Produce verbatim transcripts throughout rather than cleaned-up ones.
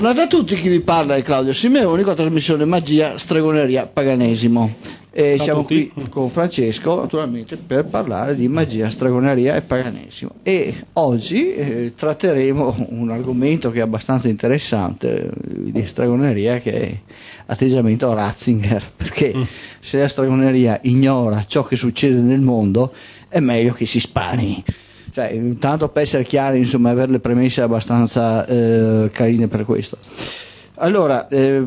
Tornate a tutti, chi vi parla è Claudio Simeoni con la trasmissione Magia, Stregoneria, Paganesimo. E Ciao siamo tutti. qui con Francesco naturalmente per parlare di magia, stregoneria e paganesimo. E oggi eh, tratteremo un argomento che è abbastanza interessante di stregoneria, che è atteggiamento Ratzinger, perché mm. se la stregoneria ignora ciò che succede nel mondo è meglio che si spari. Cioè, intanto per essere chiari, insomma, avere le premesse abbastanza eh, carine per questo. Allora, eh,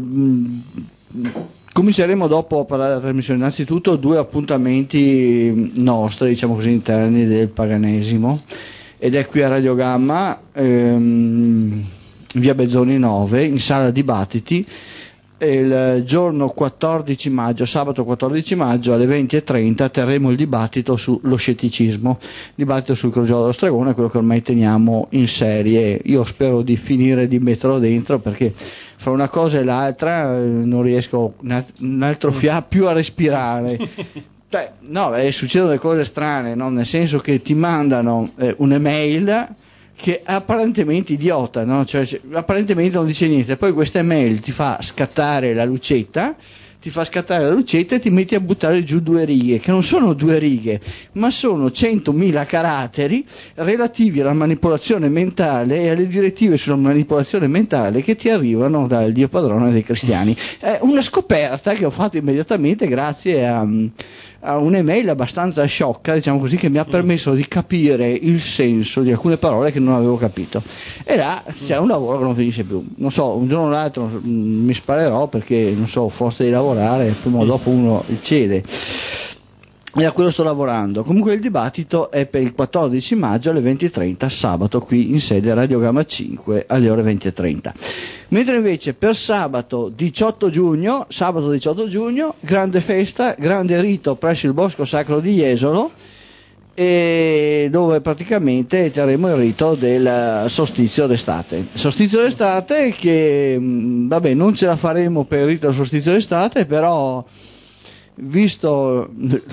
cominceremo dopo a parlare della trasmissione. Innanzitutto due appuntamenti nostri, diciamo così, interni del paganesimo, ed è qui a Radio Gamma, ehm, via Bezzoni nove, in sala dibattiti, il giorno quattordici maggio, sabato quattordici maggio alle venti e trenta terremo il dibattito sullo scetticismo, dibattito sul crogiolo dello stregone, quello che ormai teniamo in serie. Io spero di finire di metterlo dentro, perché fra una cosa e l'altra eh, non riesco un altro fia più a respirare. Cioè, no, eh, succedono delle cose strane, no? Nel senso che ti mandano eh, un'email che è apparentemente idiota, no? Cioè, cioè, apparentemente non dice niente, poi questa email ti fa scattare la lucetta, ti fa scattare la lucetta e ti metti a buttare giù due righe, che non sono due righe, ma sono centomila caratteri relativi alla manipolazione mentale e alle direttive sulla manipolazione mentale che ti arrivano dal Dio padrone dei cristiani. È una scoperta che ho fatto immediatamente grazie a, a un'email abbastanza sciocca, diciamo così, che mi ha permesso di capire il senso di alcune parole che non avevo capito. E là c'è un lavoro che non finisce più. Non so, un giorno o l'altro mh, mi sparerò, perché non so, forza di lavorare, prima o dopo uno cede. E a quello sto lavorando. Comunque il dibattito è per il quattordici maggio alle venti e trenta, sabato, qui in sede Radio Gamma cinque alle ore venti e trenta. Mentre invece per sabato diciotto giugno, sabato diciotto giugno, grande festa, grande rito presso il Bosco Sacro di Jesolo, e dove praticamente terremo il rito del solstizio d'estate. Solstizio d'estate che, vabbè, non ce la faremo per il rito del solstizio d'estate, però visto...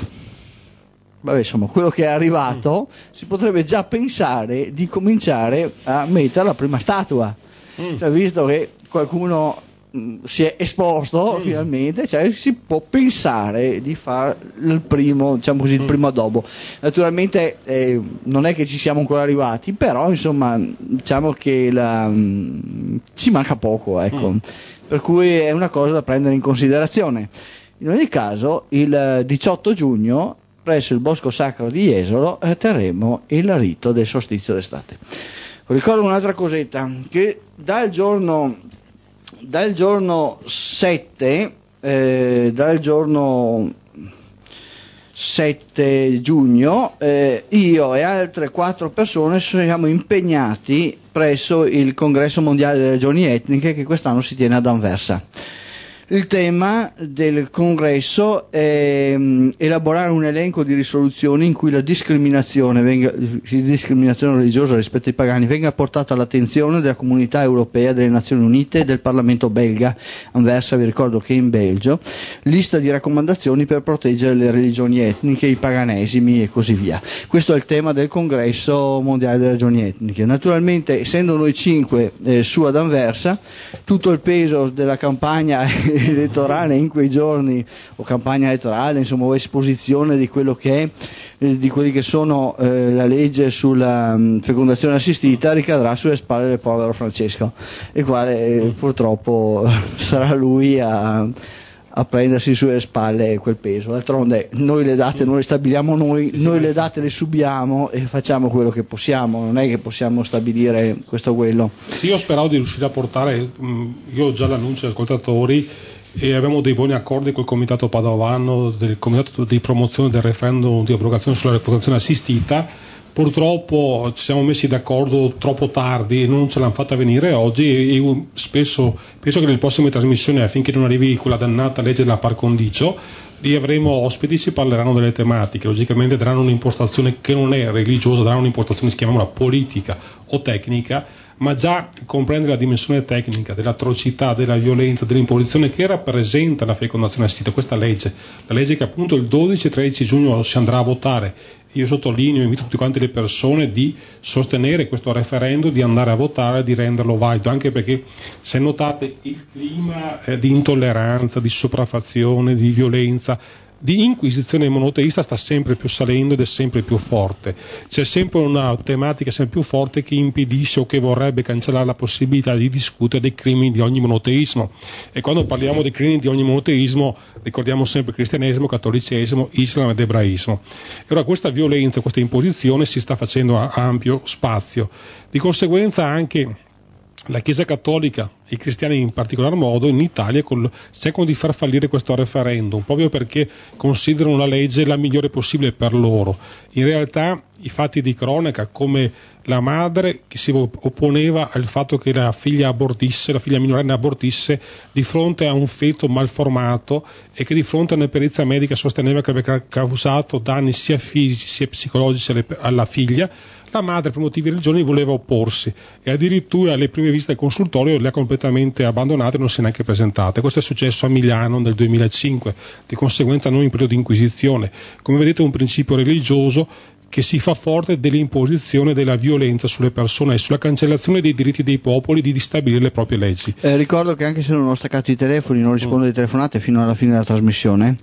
Vabbè, insomma, quello che è arrivato, mm. si potrebbe già pensare di cominciare a mettere la prima statua. Mm. Cioè, visto che qualcuno mh, si è esposto mm. finalmente, cioè si può pensare di fare il primo, diciamo così, il mm. primo addobbo. Naturalmente eh, non è che ci siamo ancora arrivati, però insomma, diciamo che la, mh, ci manca poco, ecco. Mm. Per cui è una cosa da prendere in considerazione. In ogni caso, il diciotto giugno presso il Bosco Sacro di Jesolo eh, terremo il rito del solstizio d'estate. Ricordo un'altra cosetta, che dal giorno dal giorno sette eh, dal giorno sette giugno eh, io e altre quattro persone siamo impegnati presso il Congresso Mondiale delle Regioni Etniche, che quest'anno si tiene ad Anversa. Il tema del congresso è mh, elaborare un elenco di risoluzioni in cui la discriminazione, venga, discriminazione religiosa rispetto ai pagani venga portata all'attenzione della comunità europea, delle Nazioni Unite e del Parlamento belga. Anversa, vi ricordo che è in Belgio, lista di raccomandazioni per proteggere le religioni etniche, i paganesimi e così via. Questo è il tema del congresso mondiale delle regioni etniche. Naturalmente, essendo noi cinque eh, su ad Anversa, tutto il peso della campagna elettorale in quei giorni, o campagna elettorale, insomma, o esposizione di quello che è, eh, di quelli che sono eh, la legge sulla mh, fecondazione assistita, ricadrà sulle spalle del povero Francesco, il quale eh, purtroppo sarà lui a, a prendersi sulle spalle quel peso. D'altronde noi le date non le stabiliamo noi, noi le date le subiamo e facciamo quello che possiamo, non è che possiamo stabilire questo o quello. Sì, io speravo di riuscire a portare, io ho già l'annuncio agli ascoltatori, e abbiamo dei buoni accordi col comitato padovano, del comitato di promozione del referendum di abrogazione sulla reproduzione assistita. Purtroppo ci siamo messi d'accordo troppo tardi e non ce l'hanno fatta venire oggi, e io spesso penso che nelle prossime trasmissioni, affinché non arrivi quella dannata legge della par condicio, Lì avremo ospiti, ci parleranno delle tematiche, logicamente daranno un'impostazione che non è religiosa, daranno un'impostazione, si chiamiamola politica o tecnica, ma già comprende la dimensione tecnica dell'atrocità, della violenza, dell'imposizione che rappresenta la fecondazione assistita, questa legge, la legge che appunto il dodici e tredici giugno si andrà a votare. Io sottolineo, invito tutte quante le persone di sostenere questo referendum, di andare a votare, di renderlo valido, anche perché se notate il clima eh, di intolleranza, di sopraffazione, di violenza, di inquisizione monoteista sta sempre più salendo ed è sempre più forte. C'è sempre una tematica sempre più forte che impedisce o che vorrebbe cancellare la possibilità di discutere dei crimini di ogni monoteismo. E quando parliamo dei crimini di ogni monoteismo ricordiamo sempre cristianesimo, cattolicesimo, islam ed ebraismo. E ora questa violenza, questa imposizione si sta facendo a ampio spazio. Di conseguenza anche la Chiesa Cattolica, i cristiani in particolar modo, in Italia cercano di far fallire questo referendum, proprio perché considerano la legge la migliore possibile per loro. In realtà i fatti di cronaca, come la madre che si opponeva al fatto che la figlia abortisse, la figlia minorenne abortisse di fronte a un feto malformato e che di fronte a una perizia medica sosteneva che aveva causato danni sia fisici sia psicologici alla figlia, la madre per motivi religiosi voleva opporsi e addirittura alle prime visite al consultorio le ha completamente abbandonate e non si è neanche presentata. Questo è successo a Milano nel duemilacinque, di conseguenza non in periodo di inquisizione. Come vedete è un principio religioso che si fa forte dell'imposizione della violenza sulle persone e sulla cancellazione dei diritti dei popoli di stabilire le proprie leggi. Eh, ricordo che anche se non ho staccato i telefoni, non rispondo mm. alle telefonate fino alla fine della trasmissione.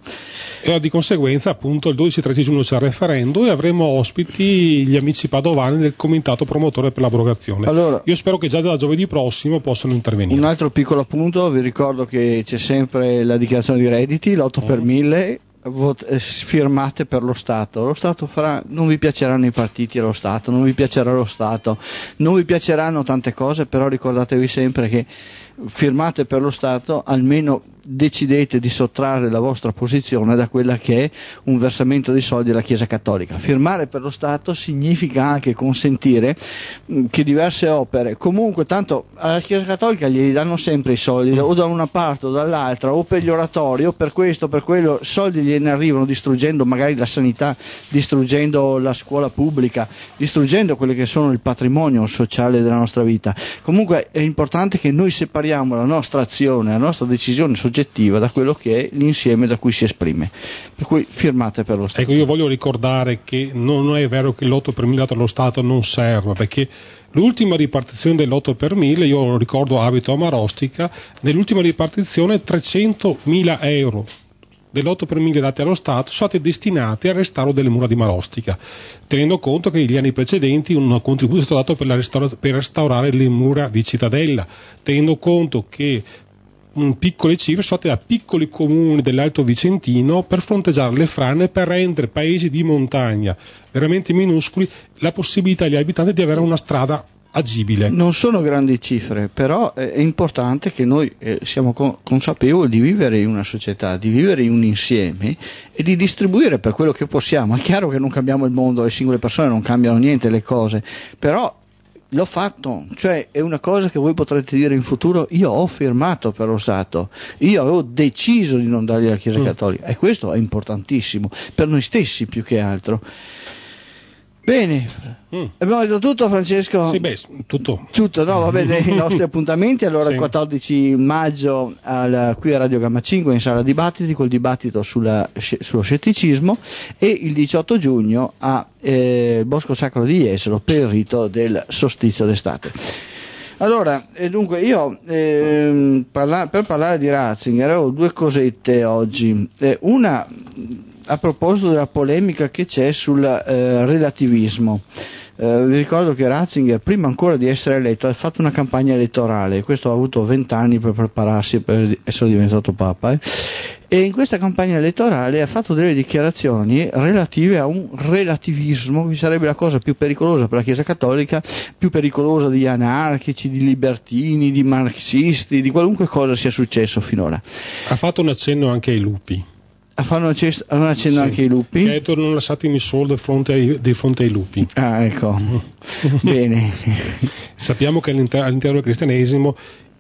E di conseguenza appunto il dodici e tredici giugno c'è il referendum e avremo ospiti gli amici padovani del comitato promotore per l'abrogazione. Allora, io spero che già da giovedì prossimo possano intervenire. Un altro piccolo appunto, vi ricordo che c'è sempre la dichiarazione di redditi, l'otto mm. per mille. Vot- firmate per lo Stato. Lo Stato farà, non vi piaceranno i partiti allo Stato, non vi piacerà lo Stato, non vi piaceranno tante cose, però ricordatevi sempre che firmate per lo Stato, almeno decidete di sottrarre la vostra posizione da quella che è un versamento di soldi alla Chiesa Cattolica. Firmare per lo Stato significa anche consentire mh, che diverse opere, comunque tanto alla Chiesa Cattolica gli danno sempre i soldi, o da una parte o dall'altra, o per gli oratori o per questo, per quello, soldi gliene arrivano distruggendo magari la sanità, distruggendo la scuola pubblica, distruggendo quelli che sono il patrimonio sociale della nostra vita. Comunque è importante che noi separiamo la nostra azione, la nostra decisione soggettiva da quello che è l'insieme da cui si esprime, per cui firmate per lo Stato. Ecco, io voglio ricordare che non è vero che l'otto per mille dato allo Stato non serve, perché l'ultima ripartizione dell'otto per mille, io lo ricordo, abito a Marostica, nell'ultima ripartizione trecentomila euro dell'otto per mille dati allo Stato sono stati destinati al restauro delle mura di Marostica, tenendo conto che negli anni precedenti un contributo è stato dato per, la restaura- per restaurare le mura di Cittadella, tenendo conto che piccole cifre sono state da piccoli comuni dell'Alto Vicentino per fronteggiare le frane, per rendere paesi di montagna veramente minuscoli la possibilità agli abitanti di avere una strada agibile. Non sono grandi cifre, però è importante che noi eh, siamo co- consapevoli di vivere in una società, di vivere in un insieme e di distribuire per quello che possiamo. È chiaro che non cambiamo il mondo, le singole persone non cambiano niente le cose, però l'ho fatto, cioè è una cosa che voi potrete dire in futuro: io ho firmato per lo Stato, io avevo deciso di non dargli alla Chiesa mm. Cattolica, e questo è importantissimo per noi stessi più che altro. Bene, mm. abbiamo detto tutto, Francesco? Sì, beh, tutto. Tutto, no, va bene, i nostri appuntamenti. Allora, sì. Il quattordici maggio al, qui a Radio Gamma cinque in sala dibattiti col dibattito sulla, sullo scetticismo, e il diciotto giugno a eh, Bosco Sacro di Jesolo per il rito del solstizio d'estate. Allora, eh, dunque io eh, parla- per parlare di Ratzinger ho due cosette oggi. Eh, una a proposito della polemica che c'è sul eh, relativismo. Eh, vi ricordo che Ratzinger, prima ancora di essere eletto, ha fatto una campagna elettorale, questo ha avuto vent'anni per prepararsi per essere diventato Papa, eh. E in questa campagna elettorale ha fatto delle dichiarazioni relative a un relativismo che sarebbe la cosa più pericolosa per la Chiesa Cattolica, più pericolosa di anarchici, di libertini, di marxisti, di qualunque cosa sia successo finora. Ha fatto un accenno anche ai lupi. A fare un accenno sì, anche ai lupi? Che ha detto: non lasciatemi solo di fronte ai, di fronte ai lupi. Ah, ecco. Bene. Sappiamo che all'inter- all'interno del cristianesimo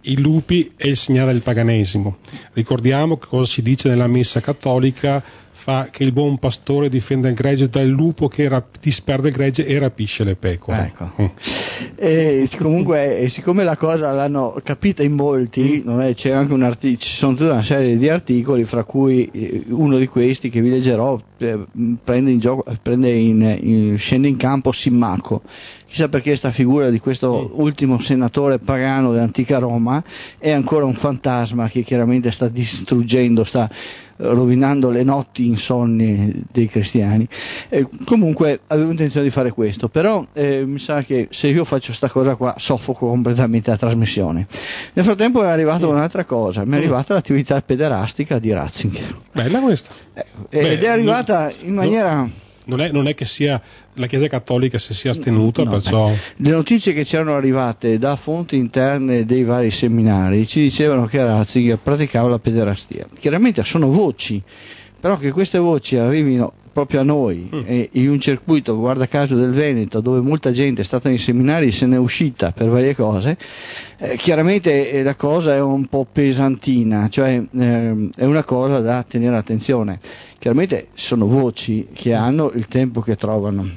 i lupi è il segnale del paganesimo. Ricordiamo che cosa si dice nella messa cattolica, fa che il buon pastore difenda il gregge dal lupo che rap- disperde il gregge e rapisce le pecore. Ecco. Mm. E comunque, siccome la cosa l'hanno capita in molti, non è, c'è anche un artic- ci sono tutta una serie di articoli, fra cui uno di questi che vi leggerò eh, prende in gioco, prende in, in, scende in campo Simmaco. Chissà perché sta figura di questo ultimo senatore pagano dell'antica Roma è ancora un fantasma che chiaramente sta distruggendo, sta rovinando le notti insonni dei cristiani. Eh, comunque avevo intenzione di fare questo, però eh, mi sa che se io faccio sta cosa qua soffoco completamente la trasmissione. Nel frattempo è arrivata sì. un'altra cosa, mi è arrivata l'attività pederastica di Ratzinger. Bella questa. Eh, Beh, ed è arrivata non, in maniera... Non è, non è che sia la Chiesa Cattolica si sia astenuta, no, perciò... Le notizie che c'erano arrivate da fonti interne dei vari seminari ci dicevano che Ratzinger praticava la pederastia. Chiaramente sono voci, però che queste voci arrivino proprio a noi mm. e in un circuito, guarda caso, del Veneto, dove molta gente è stata nei seminari e se n'è uscita per varie cose, eh, chiaramente eh, la cosa è un po' pesantina, cioè eh, è una cosa da tenere attenzione. Chiaramente sono voci che hanno il tempo che trovano.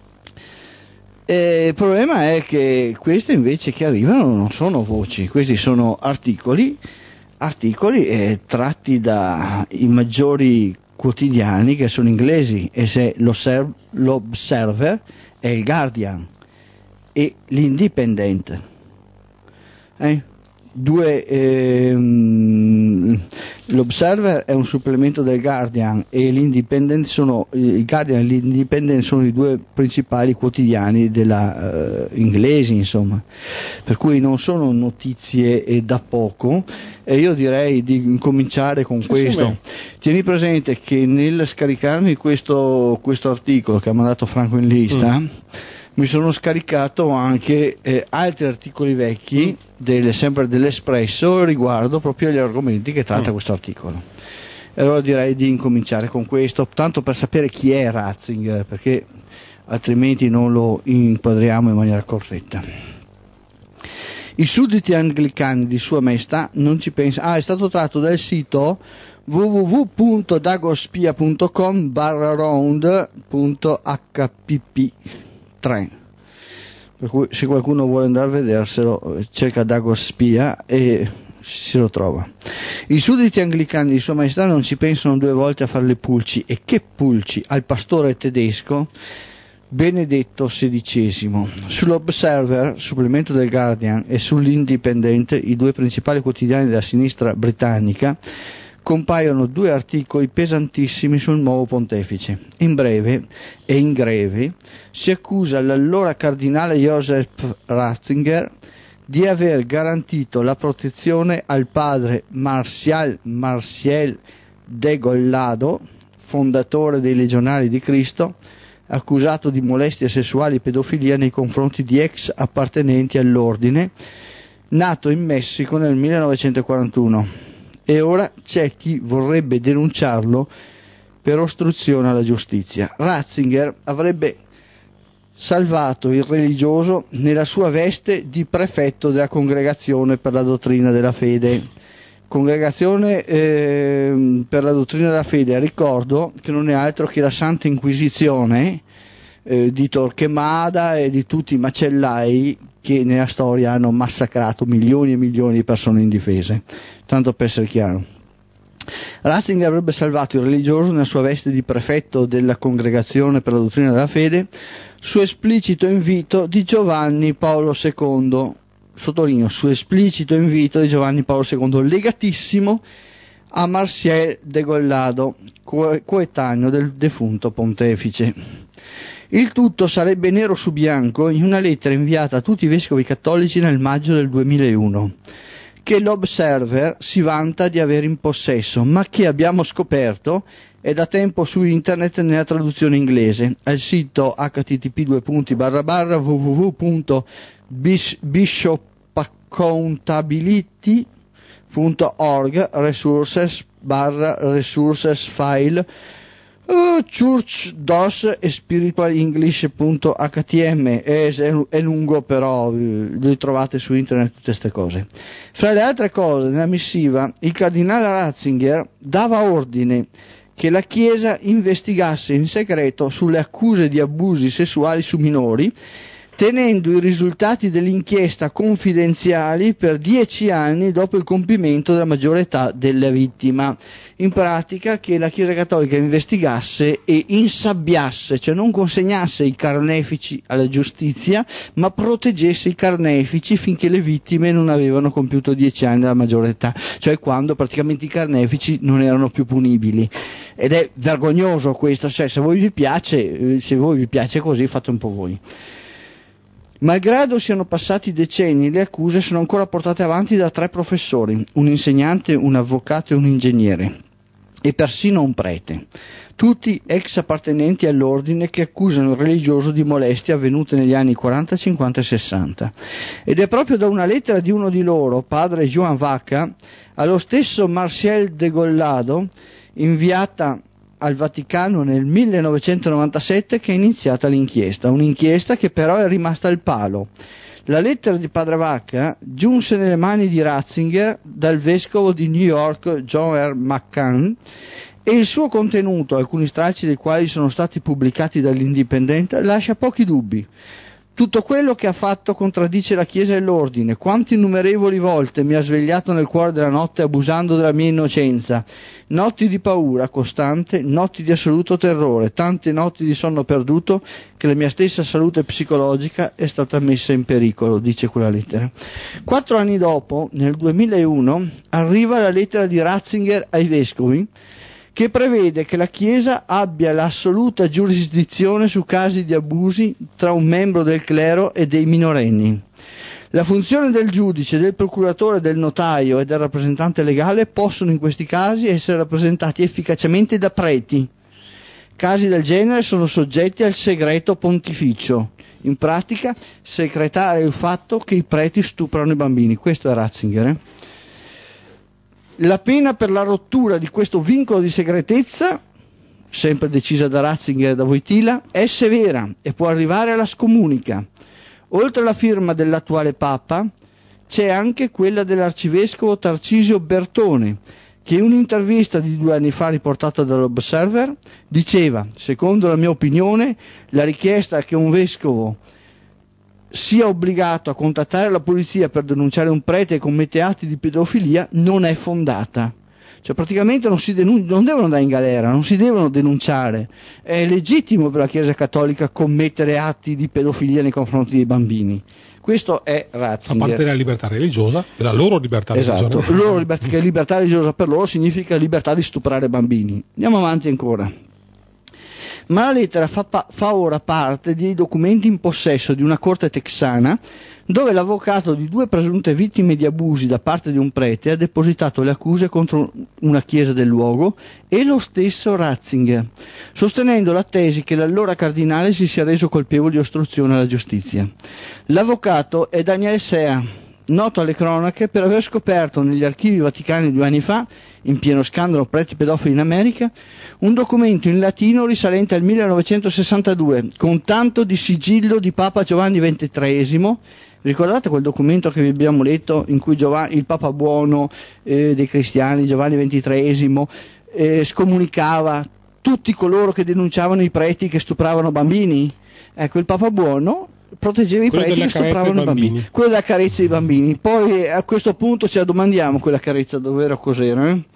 E il problema è che queste invece che arrivano non sono voci, questi sono articoli, articoli eh, tratti dai maggiori quotidiani che sono inglesi, e se l'Observer è il Guardian e l'Independent. Eh? Due, ehm, l'Observer è un supplemento del Guardian e l'Independent sono, il Guardian e l'Independent sono i due principali quotidiani della, eh, inglesi, insomma, per cui non sono notizie eh, da poco, e io direi di incominciare con sì, questo. Sì, tieni presente che nel scaricarmi questo, questo articolo che ha mandato Franco in lista, mm. mi sono scaricato anche eh, altri articoli vecchi, mm. del, sempre dell'Espresso, riguardo proprio agli argomenti che tratta mm. questo articolo. E allora direi di incominciare con questo, tanto per sapere chi è Ratzinger, perché altrimenti non lo inquadriamo in maniera corretta. I sudditi anglicani di Sua Maestà non ci pensano. Ah, è stato tratto dal sito w w w punto dagospia punto com barra round punto h p p tre, per cui se qualcuno vuole andare a vederselo cerca Dagospia e si lo trova. I sudditi anglicani di Sua Maestà non ci pensano due volte a fare le pulci, e che pulci, al pastore tedesco Benedetto sedicesimo. Sull'Observer, supplemento del Guardian, e sull'Independent, i due principali quotidiani della sinistra britannica, compaiono due articoli pesantissimi sul nuovo pontefice. In breve e in greve si accusa l'allora cardinale Joseph Ratzinger di aver garantito la protezione al padre Martial Martial de Gollado, fondatore dei Legionari di Cristo, accusato di molestie sessuali e pedofilia nei confronti di ex appartenenti all'ordine, nato in Messico nel millenovecentoquarantuno. E ora c'è chi vorrebbe denunciarlo per ostruzione alla giustizia. Ratzinger avrebbe salvato il religioso nella sua veste di prefetto della Congregazione per la Dottrina della Fede. Congregazione eh, per la Dottrina della Fede, ricordo che non è altro che la Santa Inquisizione eh, di Torquemada e di tutti i macellai che nella storia hanno massacrato milioni e milioni di persone indifese, tanto per essere chiaro. Ratzinger avrebbe salvato il religioso nella sua veste di prefetto della Congregazione per la Dottrina della Fede su esplicito invito di Giovanni Paolo secondo, sottolineo, su esplicito invito di Giovanni Paolo secondo, legatissimo a Martial de Gollado, co- coetaneo del defunto pontefice. Il tutto sarebbe nero su bianco in una lettera inviata a tutti i vescovi cattolici nel maggio del duemilauno, che l'Observer si vanta di avere in possesso, ma che abbiamo scoperto è da tempo su internet nella traduzione inglese, al sito h t t p due punti barra barra w w w punto bishop accountability punto org resources barra resources file uh, church dos e spiritual english punto h t m, è, è lungo, però li trovate su internet tutte queste cose. Fra le altre cose, nella missiva il cardinale Ratzinger dava ordine che la Chiesa investigasse in segreto sulle accuse di abusi sessuali su minori, tenendo i risultati dell'inchiesta confidenziali per dieci anni dopo il compimento della maggiore età della vittima. In pratica che la Chiesa Cattolica investigasse e insabbiasse, cioè non consegnasse i carnefici alla giustizia, ma proteggesse i carnefici finché le vittime non avevano compiuto dieci anni della maggiore età, cioè quando praticamente i carnefici non erano più punibili. Ed è vergognoso questo, cioè se voi vi piace, se voi vi piace così, fate un po' voi. Malgrado siano passati decenni, le accuse sono ancora portate avanti da tre professori, un insegnante, un avvocato e un ingegnere, e persino un prete, tutti ex appartenenti all'ordine, che accusano il religioso di molestie avvenute negli anni quaranta, cinquanta e sessanta. Ed è proprio da una lettera di uno di loro, padre Joan Vaca, allo stesso Marcial de Gollado, inviata al Vaticano nel millenovecentonovantasette, che è iniziata l'inchiesta, un'inchiesta che però è rimasta al palo. La lettera di padre Vacca giunse nelle mani di Ratzinger dal vescovo di New York John R. McCann, e il suo contenuto, alcuni stralci dei quali sono stati pubblicati dall'Indipendente, lascia pochi dubbi. Tutto quello che ha fatto contraddice la Chiesa e l'ordine. Quante innumerevoli volte mi ha svegliato nel cuore della notte abusando della mia innocenza. Notti di paura costante, notti di assoluto terrore, tante notti di sonno perduto che la mia stessa salute psicologica è stata messa in pericolo, dice quella lettera. Quattro anni dopo, nel duemilauno, arriva la lettera di Ratzinger ai vescovi, che prevede che la Chiesa abbia l'assoluta giurisdizione su casi di abusi tra un membro del clero e dei minorenni. La funzione del giudice, del procuratore, del notaio e del rappresentante legale possono in questi casi essere rappresentati efficacemente da preti. Casi del genere sono soggetti al segreto pontificio. In pratica, secretare il fatto che i preti stuprano i bambini. Questo è Ratzinger, eh? La pena per la rottura di questo vincolo di segretezza, sempre decisa da Ratzinger e da Wojtyla, è severa e può arrivare alla scomunica. Oltre alla firma dell'attuale Papa, c'è anche quella dell'arcivescovo Tarcisio Bertone, che in un'intervista di due anni fa riportata dall'Observer diceva: secondo la mia opinione, la richiesta che un vescovo sia obbligato a contattare la polizia per denunciare un prete che commette atti di pedofilia non è fondata. Cioè praticamente non si denun- non devono andare in galera, non si devono denunciare. È legittimo per la Chiesa Cattolica commettere atti di pedofilia nei confronti dei bambini. Questo è Ratzinger. A parte della libertà religiosa, della loro libertà esatto, religiosa. Loro libertà, che libertà religiosa per loro significa libertà di stuprare bambini. Andiamo avanti ancora. Ma la lettera fa, pa- fa ora parte dei documenti in possesso di una corte texana, dove l'avvocato di due presunte vittime di abusi da parte di un prete ha depositato le accuse contro una chiesa del luogo e lo stesso Ratzinger, sostenendo la tesi che l'allora cardinale si sia reso colpevole di ostruzione alla giustizia. L'avvocato è Daniel Sea, noto alle cronache per aver scoperto negli archivi vaticani due anni fa, in pieno scandalo preti pedofili in America, un documento in latino risalente al millenovecentosessantadue con tanto di sigillo di Papa Giovanni ventitreesimo. Ricordate quel documento che vi abbiamo letto in cui Giovanni, il Papa buono eh, dei cristiani, Giovanni ventitreesimo, eh, scomunicava tutti coloro che denunciavano i preti che stupravano bambini? Ecco, il Papa buono proteggeva i quello preti che stupravano i bambini. bambini, quello della carezza dei bambini. Poi a questo punto ce la domandiamo quella carezza dov'era o cos'era. Eh?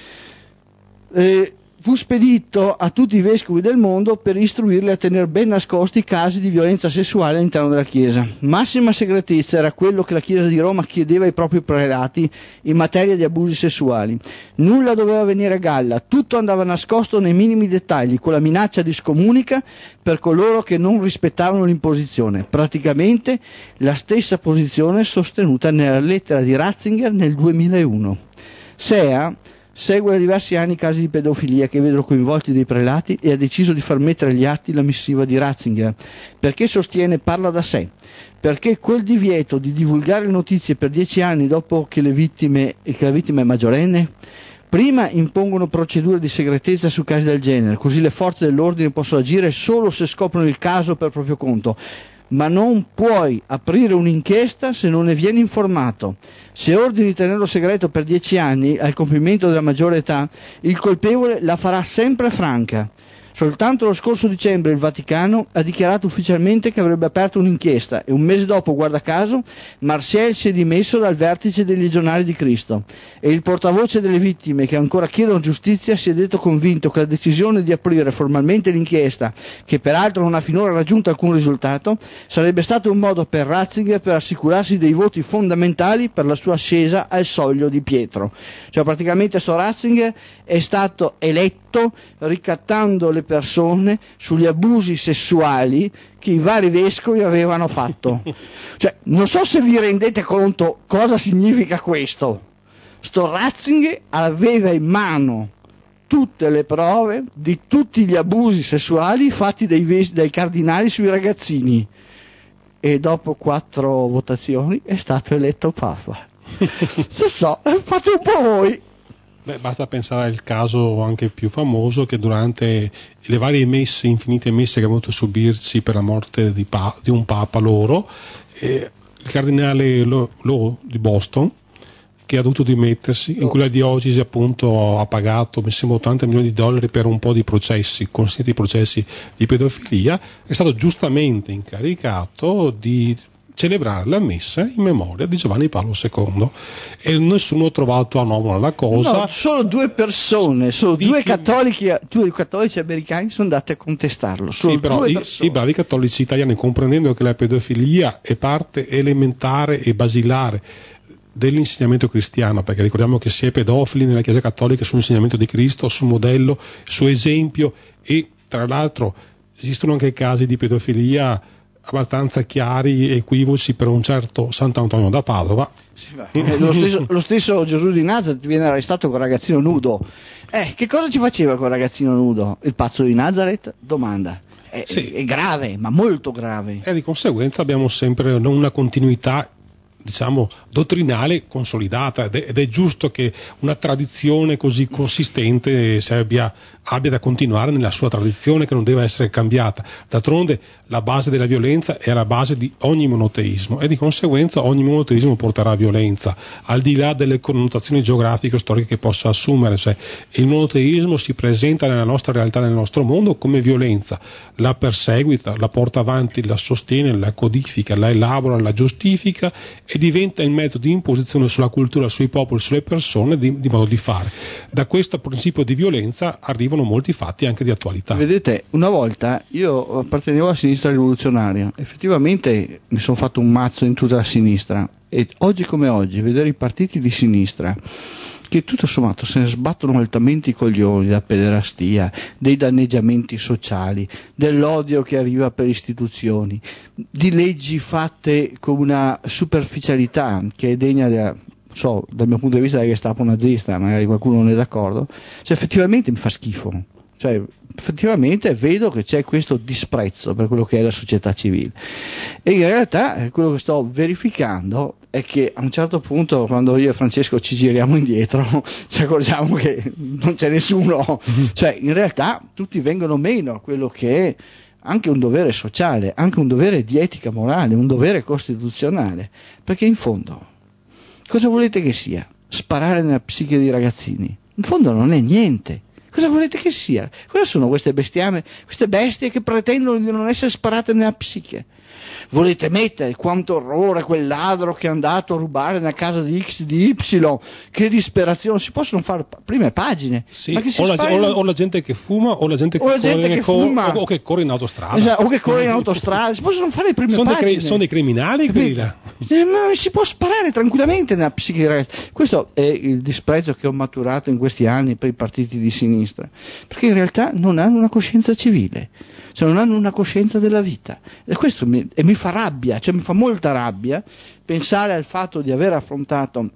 Eh, fu spedito a tutti i vescovi del mondo per istruirli a tenere ben nascosti i casi di violenza sessuale all'interno della Chiesa. Massima segretezza era quello che la Chiesa di Roma chiedeva ai propri prelati in materia di abusi sessuali. Nulla doveva venire a galla, tutto andava nascosto nei minimi dettagli, con la minaccia di scomunica per coloro che non rispettavano l'imposizione. Praticamente la stessa posizione sostenuta nella lettera di Ratzinger nel duemilauno. Sea segue da diversi anni casi di pedofilia che vedono coinvolti dei prelati e ha deciso di far mettere agli atti la missiva di Ratzinger, perché sostiene parla da sé, perché quel divieto di divulgare le notizie per dieci anni dopo che le vittime che la vittima è maggiorenne Prima impongono procedure di segretezza su casi del genere, così le forze dell'ordine possono agire solo se scoprono il caso per proprio conto. Ma non puoi aprire un'inchiesta se non ne vieni informato. Se ordini di tenerlo segreto per dieci anni, al compimento della maggiore età, il colpevole la farà sempre franca. Soltanto lo scorso dicembre il Vaticano ha dichiarato ufficialmente che avrebbe aperto un'inchiesta e un mese dopo, guarda caso, Marciel si è dimesso dal vertice dei Legionari di Cristo e il portavoce delle vittime, che ancora chiedono giustizia, si è detto convinto che la decisione di aprire formalmente l'inchiesta, che peraltro non ha finora raggiunto alcun risultato, sarebbe stato un modo per Ratzinger per assicurarsi dei voti fondamentali per la sua ascesa al soglio di Pietro. Cioè praticamente sto Ratzinger è stato eletto ricattando le persone sugli abusi sessuali che i vari vescovi avevano fatto. Cioè, non so se vi rendete conto cosa significa questo. Sto Ratzinger aveva in mano tutte le prove di tutti gli abusi sessuali fatti dai, ves- dai cardinali sui ragazzini e dopo quattro votazioni è stato eletto Papa. So, so, fate un po' voi. Beh, basta pensare al caso anche più famoso che durante le varie messe, infinite messe che hanno dovuto subirsi per la morte di, pa- di un papa loro, eh, il cardinale Law di Boston, che ha dovuto dimettersi, in cui la diocesi appunto ha pagato, mi sembra, ottanta milioni di dollari per un po' di processi, consistenti processi di pedofilia, è stato giustamente incaricato di celebrare la messa in memoria di Giovanni Paolo secondo e nessuno ha trovato anomala la cosa. No, solo due persone, solo due cattolici, due cattolici americani sono andati a contestarlo. Solo sì, però due i, persone. i bravi cattolici italiani, comprendendo che la pedofilia è parte elementare e basilare dell'insegnamento cristiano, perché ricordiamo che si è pedofili nella Chiesa Cattolica sull'insegnamento di Cristo, sul modello, su esempio, e tra l'altro esistono anche casi di pedofilia abbastanza chiari e equivoci per un certo Sant'Antonio da Padova. Sì, eh, lo, stesso, lo stesso Gesù di Nazareth viene arrestato con il ragazzino nudo. Eh, che cosa ci faceva con il ragazzino nudo? Il pazzo di Nazareth? Domanda. È, sì. è grave, ma molto grave. E di conseguenza abbiamo sempre una continuità, diciamo, dottrinale consolidata, ed è, ed è giusto che una tradizione così consistente si abbia, abbia da continuare nella sua tradizione, che non deve essere cambiata. D'altronde la base della violenza è la base di ogni monoteismo e di conseguenza ogni monoteismo porterà a violenza, al di là delle connotazioni geografiche o storiche che possa assumere. Cioè, il monoteismo si presenta nella nostra realtà, nel nostro mondo, come violenza, la perseguita, la porta avanti, la sostiene, la codifica, la elabora, la giustifica e diventa il mezzo di imposizione sulla cultura, sui popoli, sulle persone di, di modo di fare. Da questo principio di violenza arrivano molti fatti anche di attualità. Vedete, una volta io appartenevo alla sinistra rivoluzionaria, effettivamente mi sono fatto un mazzo in tutta la sinistra e oggi come oggi vedere i partiti di sinistra che tutto sommato se ne sbattono altamente i coglioni della pederastia, dei danneggiamenti sociali, dell'odio che arriva per istituzioni, di leggi fatte con una superficialità che è degna della, so, dal mio punto di vista della Gestapo nazista, magari qualcuno non è d'accordo, cioè effettivamente mi fa schifo. Cioè, effettivamente vedo che c'è questo disprezzo per quello che è la società civile e in realtà quello che sto verificando è che a un certo punto, quando io e Francesco ci giriamo indietro, ci accorgiamo che non c'è nessuno, cioè in realtà tutti vengono meno a quello che è anche un dovere sociale, anche un dovere di etica morale, un dovere costituzionale, perché in fondo cosa volete che sia? Sparare nella psiche dei ragazzini? In fondo non è niente. Cosa volete che sia? Cosa sono queste bestiame, queste bestie che pretendono di non essere sparate nella psiche? Volete mettere quanto orrore quel ladro che è andato a rubare nella casa di X di Y, che disperazione, si possono fare prime pagine. Sì, ma che si o, la, spari... o, la, o la gente che fuma o la gente che, o la corre, gente che co- fuma. O, o che corre in autostrada. Esatto, o che corre in autostrada, si possono fare le prime sono pagine. Dei cre- sono dei criminali quelli là. Eh, ma si può sparare tranquillamente nella psiche dei ragazzi. Questo è il disprezzo che ho maturato in questi anni per i partiti di sinistra, perché in realtà non hanno una coscienza civile, cioè non hanno una coscienza della vita, e questo mi, e mi fa rabbia, cioè mi fa molta rabbia pensare al fatto di aver affrontato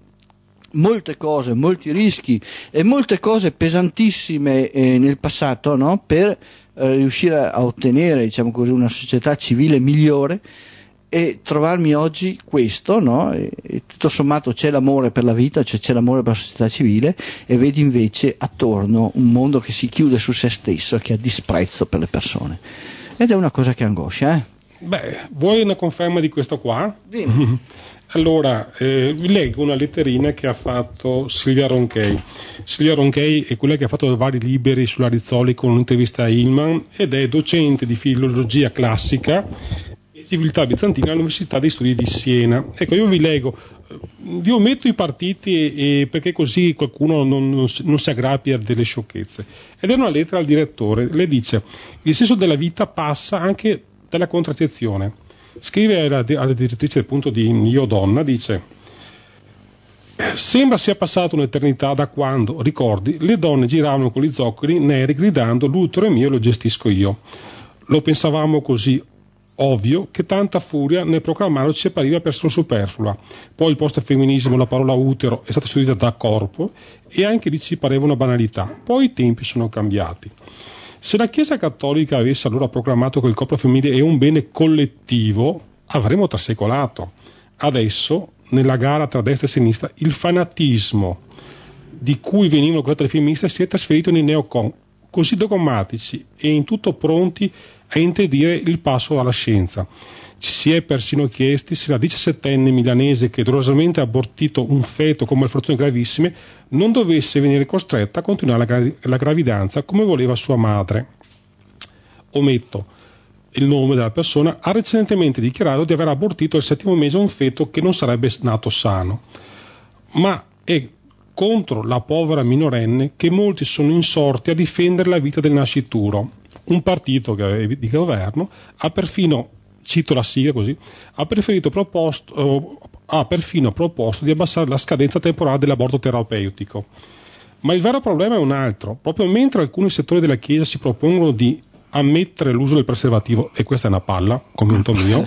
molte cose, molti rischi e molte cose pesantissime eh, nel passato, no? Per eh, riuscire a ottenere, diciamo così, una società civile migliore, e trovarmi oggi questo, no? E, e tutto sommato c'è l'amore per la vita, cioè c'è l'amore per la società civile, e vedi invece attorno un mondo che si chiude su se stesso e che ha disprezzo per le persone, ed è una cosa che angoscia, eh? Beh, vuoi una conferma di questo qua? Dimmi. Allora, eh, vi leggo una letterina che ha fatto Silvia Ronchey. Silvia Ronchey è quella che ha fatto vari libri sulla Rizzoli con un'intervista a Hillman, ed è docente di filologia classica e civiltà bizantina all'Università dei Studi di Siena. Ecco, io vi leggo, vi ometto i partiti e, e perché così qualcuno non, non, non si aggrappi a delle sciocchezze. Ed è una lettera al direttore, le dice: il senso della vita passa anche dalla contraccezione. Scrive alla, alla direttrice appunto di Io Donna, dice: sembra sia passata un'eternità da quando, ricordi, le donne giravano con gli zoccoli neri gridando l'utero è mio e lo gestisco io. Lo pensavamo così ovvio che tanta furia nel proclamarlo ci appariva persino superflua. Poi il post-femminismo, la parola utero è stata sostituita da corpo e anche lì ci pareva una banalità. Poi i tempi sono cambiati. Se la Chiesa Cattolica avesse allora proclamato che il corpo femminile è un bene collettivo, avremmo trasecolato. Adesso, nella gara tra destra e sinistra, il fanatismo di cui venivano accusate le femministe si è trasferito nei neocon, così dogmatici e in tutto pronti a impedire il passo alla scienza. Ci si è persino chiesti se la diciassettenne milanese che dolorosamente ha abortito un feto con malformazioni gravissime non dovesse venire costretta a continuare la, gra- la gravidanza come voleva sua madre. Ometto il nome della persona, ha recentemente dichiarato di aver abortito al settimo mese un feto che non sarebbe nato sano. Ma è contro la povera minorenne che molti sono insorti a difendere la vita del nascituro. Un partito che, di governo ha perfino, cito la sigla così, ha, preferito proposto, uh, ha perfino proposto di abbassare la scadenza temporale dell'aborto terapeutico. Ma il vero problema è un altro. Proprio mentre alcuni settori della Chiesa si propongono di ammettere l'uso del preservativo, e questa è una palla, commento mio,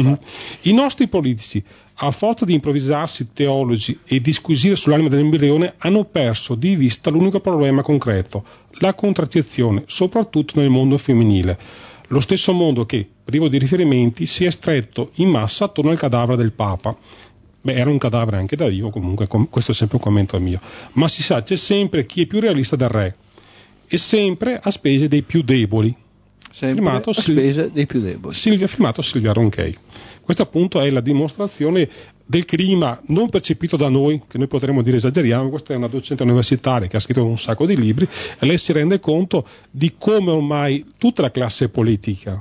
i nostri politici, a forza di improvvisarsi teologi e disquisire sull'anima dell'embrione, hanno perso di vista l'unico problema concreto, la contraccezione, soprattutto nel mondo femminile. Lo stesso mondo che, privo di riferimenti, si è stretto in massa attorno al cadavere del Papa. Beh, era un cadavere anche da vivo, comunque, com- questo è sempre un commento mio. Ma si sa, c'è sempre chi è più realista del re, e sempre a spese dei più deboli. Sempre Firmato a Silvia, spese dei più deboli. Silvia, firmato Silvia Ronchey. Questa appunto è la dimostrazione del clima non percepito da noi, che noi potremmo dire esageriamo. Questa è una docente universitaria che ha scritto un sacco di libri, e lei si rende conto di come ormai tutta la classe politica,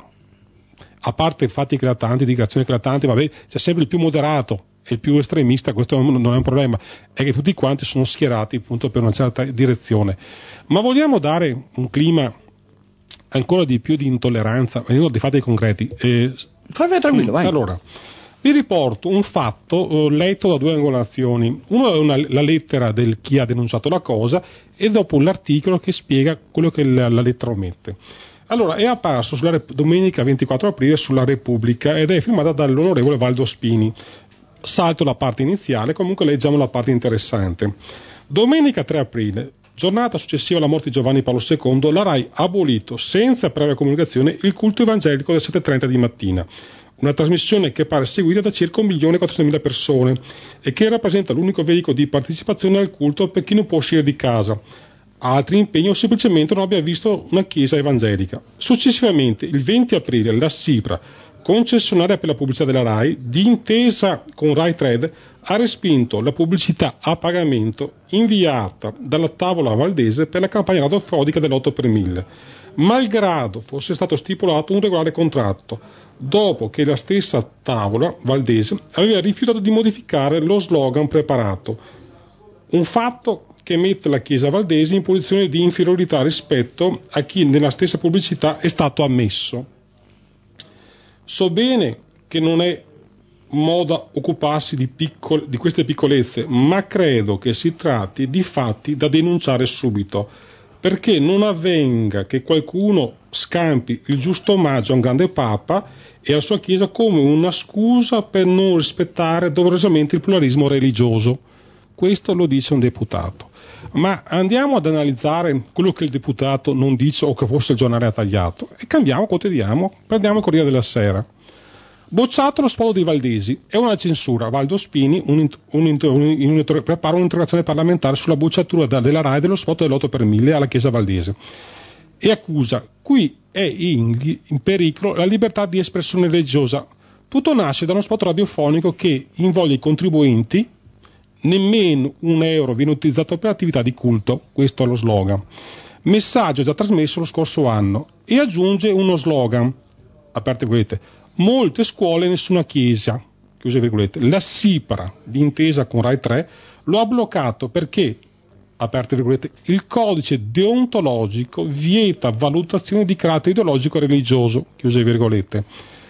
a parte fatti eclatanti, dichiarazioni eclatanti, vabbè, c'è sempre il più moderato e il più estremista, questo non è un problema, è che tutti quanti sono schierati appunto per una certa direzione. Ma vogliamo dare un clima ancora di più di intolleranza, venendo dei fatti concreti. Eh, Fammi tranquillo, vai. Allora, vi riporto un fatto eh, letto da due angolazioni. Uno è una, la lettera del chi ha denunciato la cosa, e dopo l'articolo che spiega quello che la, la lettera omette. Allora, è apparso sulla domenica ventiquattro aprile sulla Repubblica ed è firmata dall'onorevole Valdo Spini. Salto la parte iniziale, comunque leggiamo la parte interessante. Domenica tre aprile, giornata successiva alla morte di Giovanni Paolo secondo, la RAI ha abolito senza previa comunicazione il culto evangelico alle sette e trenta di mattina, una trasmissione che pare seguita da circa un milione e quattrocentomila persone e che rappresenta l'unico veicolo di partecipazione al culto per chi non può uscire di casa, altri impegni o semplicemente non abbia visto una chiesa evangelica. Successivamente, il venti aprile, la SIPRA, concessionaria per la pubblicità della RAI, d'intesa con Rai Trade, ha respinto la pubblicità a pagamento inviata dalla tavola valdese per la campagna radiofonica dell'otto per mille, malgrado fosse stato stipulato un regolare contratto, dopo che la stessa tavola valdese aveva rifiutato di modificare lo slogan preparato, un fatto che mette la Chiesa valdese in posizione di inferiorità rispetto a chi nella stessa pubblicità è stato ammesso. So bene che non è moda occuparsi di, piccole, di queste piccolezze, ma credo che si tratti di fatti da denunciare subito, perché non avvenga che qualcuno scampi il giusto omaggio a un grande Papa e alla sua Chiesa come una scusa per non rispettare doverosamente il pluralismo religioso. Questo lo dice un deputato. Ma andiamo ad analizzare quello che il deputato non dice o che forse il giornale ha tagliato, e cambiamo, quotidiano, prendiamo il Corriere della Sera. Bocciato lo sposo dei Valdesi, è una censura. Valdo Spini un, un, un, un, prepara un'interrogazione parlamentare sulla bocciatura da, della RAI dello spot dell'otto per mille alla Chiesa Valdese e accusa: qui è in, in pericolo la libertà di espressione religiosa. Tutto nasce da uno spot radiofonico che invoglia i contribuenti, nemmeno un euro viene utilizzato per attività di culto, questo è lo slogan. Messaggio già trasmesso lo scorso anno, e aggiunge uno slogan, aperte virgolette, molte scuole, nessuna chiesa, chiuse virgolette. La SIPRA, d'intesa con Rai tre, lo ha bloccato perché, aperte virgolette, il codice deontologico vieta valutazioni di carattere ideologico e religioso, chiuse virgolette,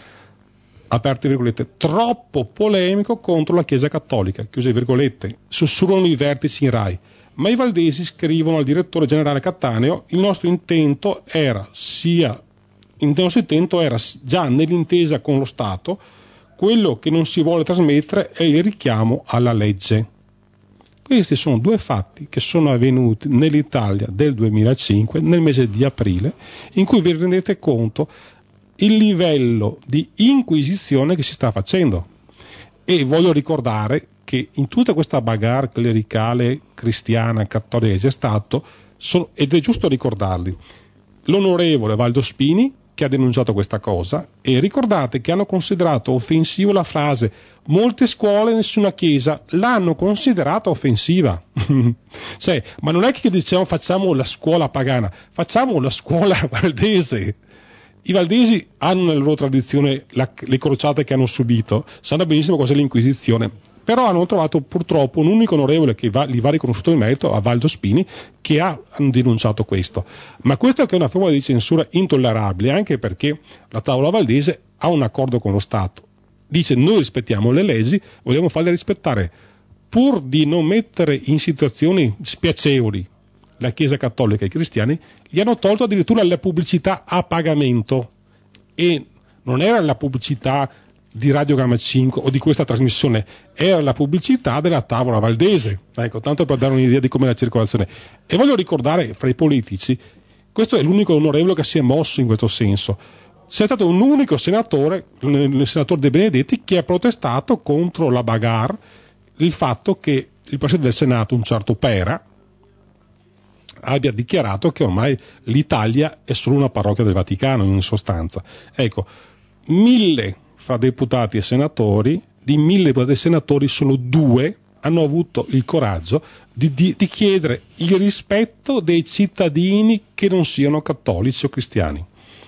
aperte virgolette, troppo polemico contro la Chiesa Cattolica, chiuse virgolette, sussurrano i vertici in Rai. Ma i valdesi scrivono al direttore generale Cattaneo: il nostro intento era sia il nostro intento era già nell'intesa con lo Stato, quello che non si vuole trasmettere è il richiamo alla legge. Questi sono due fatti che sono avvenuti nell'Italia del duemilacinque, nel mese di aprile, in cui vi rendete conto il livello di inquisizione che si sta facendo. E voglio ricordare che in tutta questa bagarre clericale cristiana cattolica c'è stato, sono, ed è giusto ricordarli, l'onorevole Valdo Spini, che ha denunciato questa cosa, e ricordate che hanno considerato offensivo la frase molte scuole, nessuna chiesa, l'hanno considerata offensiva. Cioè, ma non è che diciamo facciamo la scuola pagana, facciamo la scuola valdese. I valdesi hanno nella loro tradizione la, le crociate che hanno subito, sanno benissimo cos'è l'Inquisizione, però hanno trovato purtroppo un unico onorevole che va, gli va riconosciuto il merito, a Valdo Spini, che ha denunciato questo. Ma questa è una forma di censura intollerabile, anche perché la tavola valdese ha un accordo con lo Stato. Dice: noi rispettiamo le leggi, vogliamo farle rispettare, pur di non mettere in situazioni spiacevoli la Chiesa Cattolica e i cristiani, gli hanno tolto addirittura la pubblicità a pagamento, e non era la pubblicità di Radio Gamma cinque o di questa trasmissione, era la pubblicità della tavola valdese, ecco, tanto per dare un'idea di come è la circolazione. E voglio ricordare, fra i politici, questo è l'unico onorevole che si è mosso in questo senso. C'è stato un unico senatore, il senatore De Benedetti, che ha protestato contro la bagarre, il fatto che il Presidente del Senato, un certo Pera, abbia dichiarato che ormai l'Italia è solo una parrocchia del Vaticano, in sostanza. Ecco, mille fra deputati e senatori, di mille deputati e senatori solo due hanno avuto il coraggio di, di, di chiedere il rispetto dei cittadini che non siano cattolici o cristiani.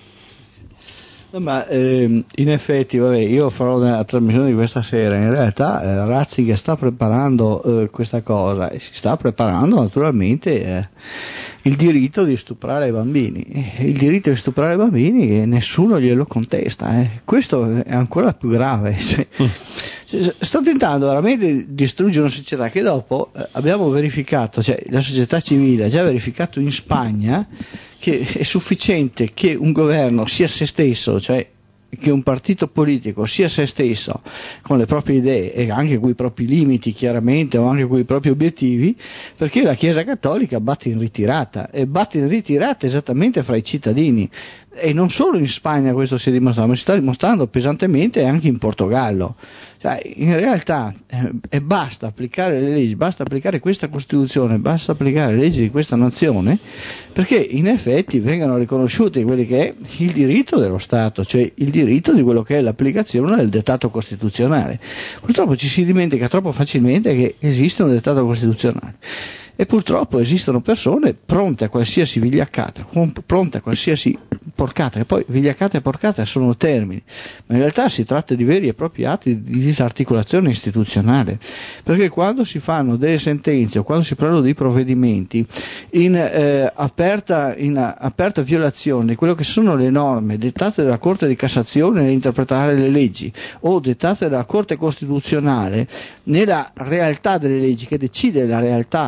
Ma ehm, in effetti, vabbè, io farò una trasmissione di questa sera. In realtà eh, Ratzinger sta preparando eh, questa cosa, e si sta preparando naturalmente eh, il diritto di stuprare i bambini. Eh, il diritto di stuprare i bambini, e nessuno glielo contesta. Eh. Questo è ancora più grave. Cioè, mm. Sta tentando veramente di distruggere una società che dopo eh, abbiamo verificato, cioè la società civile ha già verificato in Spagna che è sufficiente che un governo sia se stesso, cioè che un partito politico sia se stesso con le proprie idee e anche con i propri limiti chiaramente, o anche con i propri obiettivi, perché la Chiesa Cattolica batte in ritirata, e batte in ritirata esattamente fra i cittadini. E non solo in Spagna questo si è dimostrato, ma si sta dimostrando pesantemente anche in Portogallo. Cioè, in realtà eh, e basta applicare le leggi, basta applicare questa Costituzione, basta applicare le leggi di questa nazione, perché in effetti vengano riconosciuti quelli che è il diritto dello Stato, cioè il diritto di quello che è l'applicazione del dettato costituzionale. Purtroppo ci si dimentica troppo facilmente che esiste un dettato costituzionale. E purtroppo esistono persone pronte a qualsiasi vigliaccata, pronte a qualsiasi porcata, che poi vigliaccata e porcata sono termini, ma in realtà si tratta di veri e propri atti di disarticolazione istituzionale, perché quando si fanno delle sentenze o quando si prendono dei provvedimenti in, eh, aperta, in aperta violazione di quello che sono le norme dettate dalla Corte di Cassazione nell'interpretare le leggi, o dettate dalla Corte Costituzionale nella realtà delle leggi, che decide la realtà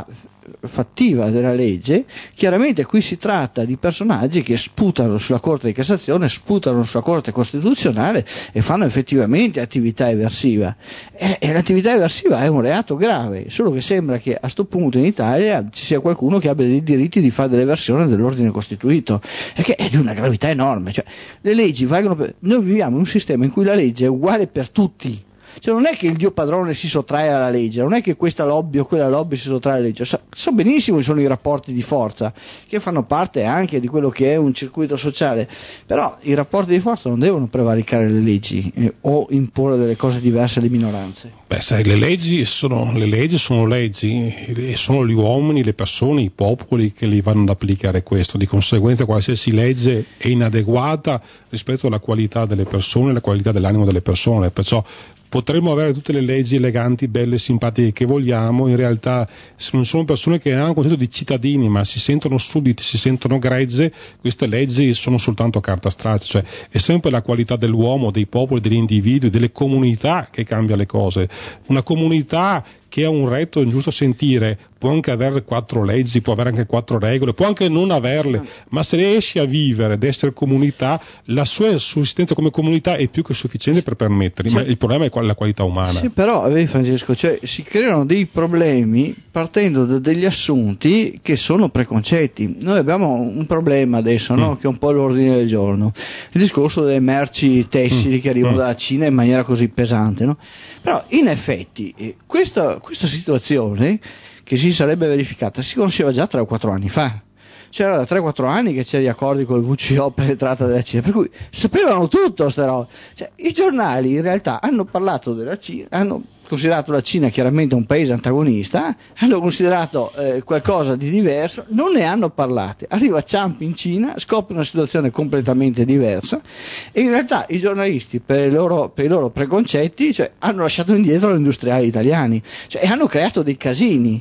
fattiva della legge, chiaramente qui si tratta di personaggi che sputano sulla Corte di Cassazione, sputano sulla Corte Costituzionale e fanno effettivamente attività eversiva. E, e l'attività eversiva è un reato grave, solo che sembra che a sto punto in Italia ci sia qualcuno che abbia dei diritti di fare dell'eversione dell'ordine costituito, e che è di una gravità enorme. Cioè, le leggi valgono per... Noi viviamo in un sistema in cui la legge è uguale per tutti. Cioè non è che il dio padrone si sottrae alla legge, non è che questa lobby o quella lobby si sottrae alla legge, so, so benissimo che sono i rapporti di forza che fanno parte anche di quello che è un circuito sociale, però i rapporti di forza non devono prevaricare le leggi eh, o imporre delle cose diverse alle minoranze. Beh, sai, le leggi sono le leggi, sono leggi e sono gli uomini, le persone, i popoli che li vanno ad applicare questo, di conseguenza qualsiasi legge è inadeguata rispetto alla qualità delle persone, alla qualità dell'animo delle persone, perciò potremmo avere tutte le leggi eleganti, belle, simpatiche che vogliamo, in realtà se non sono persone che hanno un concetto di cittadini ma si sentono sudditi, si sentono gregge, queste leggi sono soltanto carta straccia, cioè è sempre la qualità dell'uomo, dei popoli, degli individui, delle comunità che cambia le cose. Una comunità che ha un retto in giusto sentire può anche avere quattro leggi, può avere anche quattro regole, può anche non averle, ma se riesce a vivere, ad essere comunità, la sua sussistenza come comunità è più che sufficiente per permetterli, sì. Ma il problema è la qualità umana. Sì, però, vedi Francesco, cioè, si creano dei problemi partendo da degli assunti che sono preconcetti. Noi abbiamo un problema adesso, no? Mm. Che è un po' l'ordine del giorno, il discorso delle merci tessili mm. che arrivano mm. dalla Cina in maniera così pesante, no? Però in effetti eh, questa, questa situazione che si sarebbe verificata si conosceva già tre o quattro anni fa. C'era da tre o quattro anni che c'erano gli accordi col V C O per l'entrata della Cina, per cui sapevano tutto sta roba. Cioè, i giornali in realtà hanno parlato della Cina, hanno considerato la Cina chiaramente un paese antagonista, hanno considerato eh, qualcosa di diverso, non ne hanno parlate. Arriva Trump in Cina, scopre una situazione completamente diversa e in realtà i giornalisti per i loro, per i loro preconcetti, cioè, hanno lasciato indietro gli industriali italiani, cioè, e hanno creato dei casini.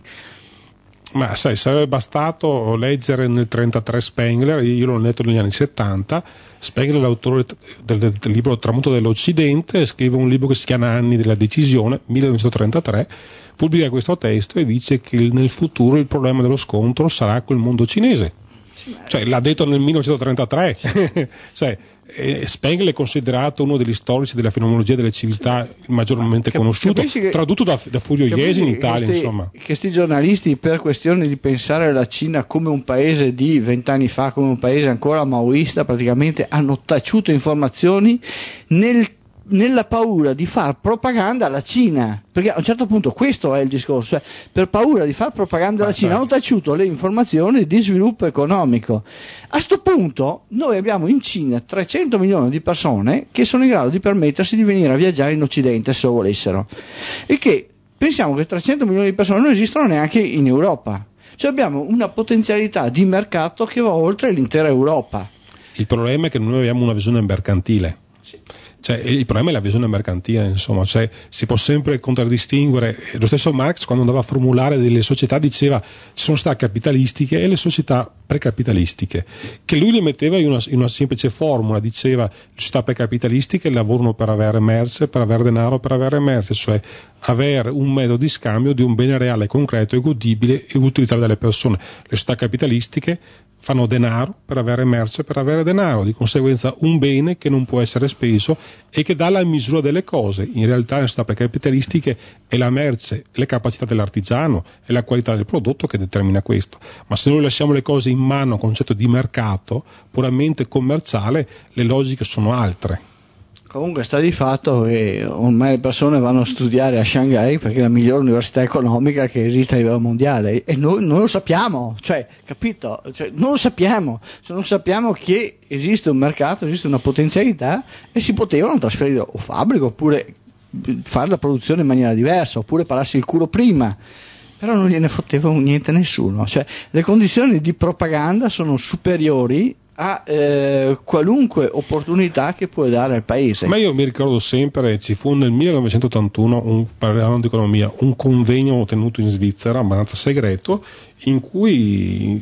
Ma sai, sarebbe bastato leggere nel trentatré Spengler, io l'ho letto negli anni settanta, Spengler, l'autore del, del, del libro Tramonto dell'Occidente, scrive un libro che si chiama Anni della decisione, millenovecentotrentatré, pubblica questo testo e dice che nel futuro il problema dello scontro sarà col mondo cinese. Cioè, l'ha detto nel millenovecentotrentatré. Cioè, eh, Spengler è considerato uno degli storici della fenomenologia delle civiltà maggiormente Cap- conosciuto, che, tradotto da, da Furio Iesi in Italia. Questi, insomma. Questi giornalisti, per questione di pensare alla Cina come un paese di vent'anni fa, come un paese ancora maoista, praticamente hanno taciuto informazioni nel nella paura di far propaganda alla Cina, perché a un certo punto questo è il discorso, cioè, per paura di far propaganda alla Cina hanno taciuto le informazioni di sviluppo economico. A sto punto noi abbiamo in Cina trecento milioni di persone che sono in grado di permettersi di venire a viaggiare in Occidente se lo volessero, e che pensiamo che trecento milioni di persone non esistono neanche in Europa, cioè abbiamo una potenzialità di mercato che va oltre l'intera Europa. Il problema è che noi abbiamo una visione mercantile. Sì. Cioè, il problema è la visione mercantile, insomma, cioè, si può sempre contraddistinguere. Lo stesso Marx, quando andava a formulare delle società, diceva ci sono società capitalistiche e le società precapitalistiche, che lui le metteva in una, in una semplice formula, diceva le società precapitalistiche lavorano per avere merce, per avere denaro, per avere merce, cioè avere un metodo di scambio di un bene reale, concreto e godibile e utilizzabile dalle persone. Le società capitalistiche fanno denaro per avere merce, per avere denaro, di conseguenza un bene che non può essere speso e che dà la misura delle cose. In realtà le società capitalistiche è la merce, le capacità dell'artigiano e la qualità del prodotto che determina questo. Ma se noi lasciamo le cose in mano a un concetto di mercato puramente commerciale, le logiche sono altre. Comunque sta di fatto che ormai le persone vanno a studiare a Shanghai perché è la migliore università economica che esiste a livello mondiale, e noi non lo sappiamo, cioè, capito? Cioè, non lo sappiamo, cioè, non sappiamo che esiste un mercato, esiste una potenzialità e si potevano trasferire o fabbriche oppure fare la produzione in maniera diversa oppure pararsi il culo prima. Però non gliene fotteva niente a nessuno, cioè le condizioni di propaganda sono superiori a eh, qualunque opportunità che può dare al paese. Ma io mi ricordo sempre, ci fu nel millenovecentottantuno, un, parlando di economia, un convegno tenuto in Svizzera, abbastanza segreto, in cui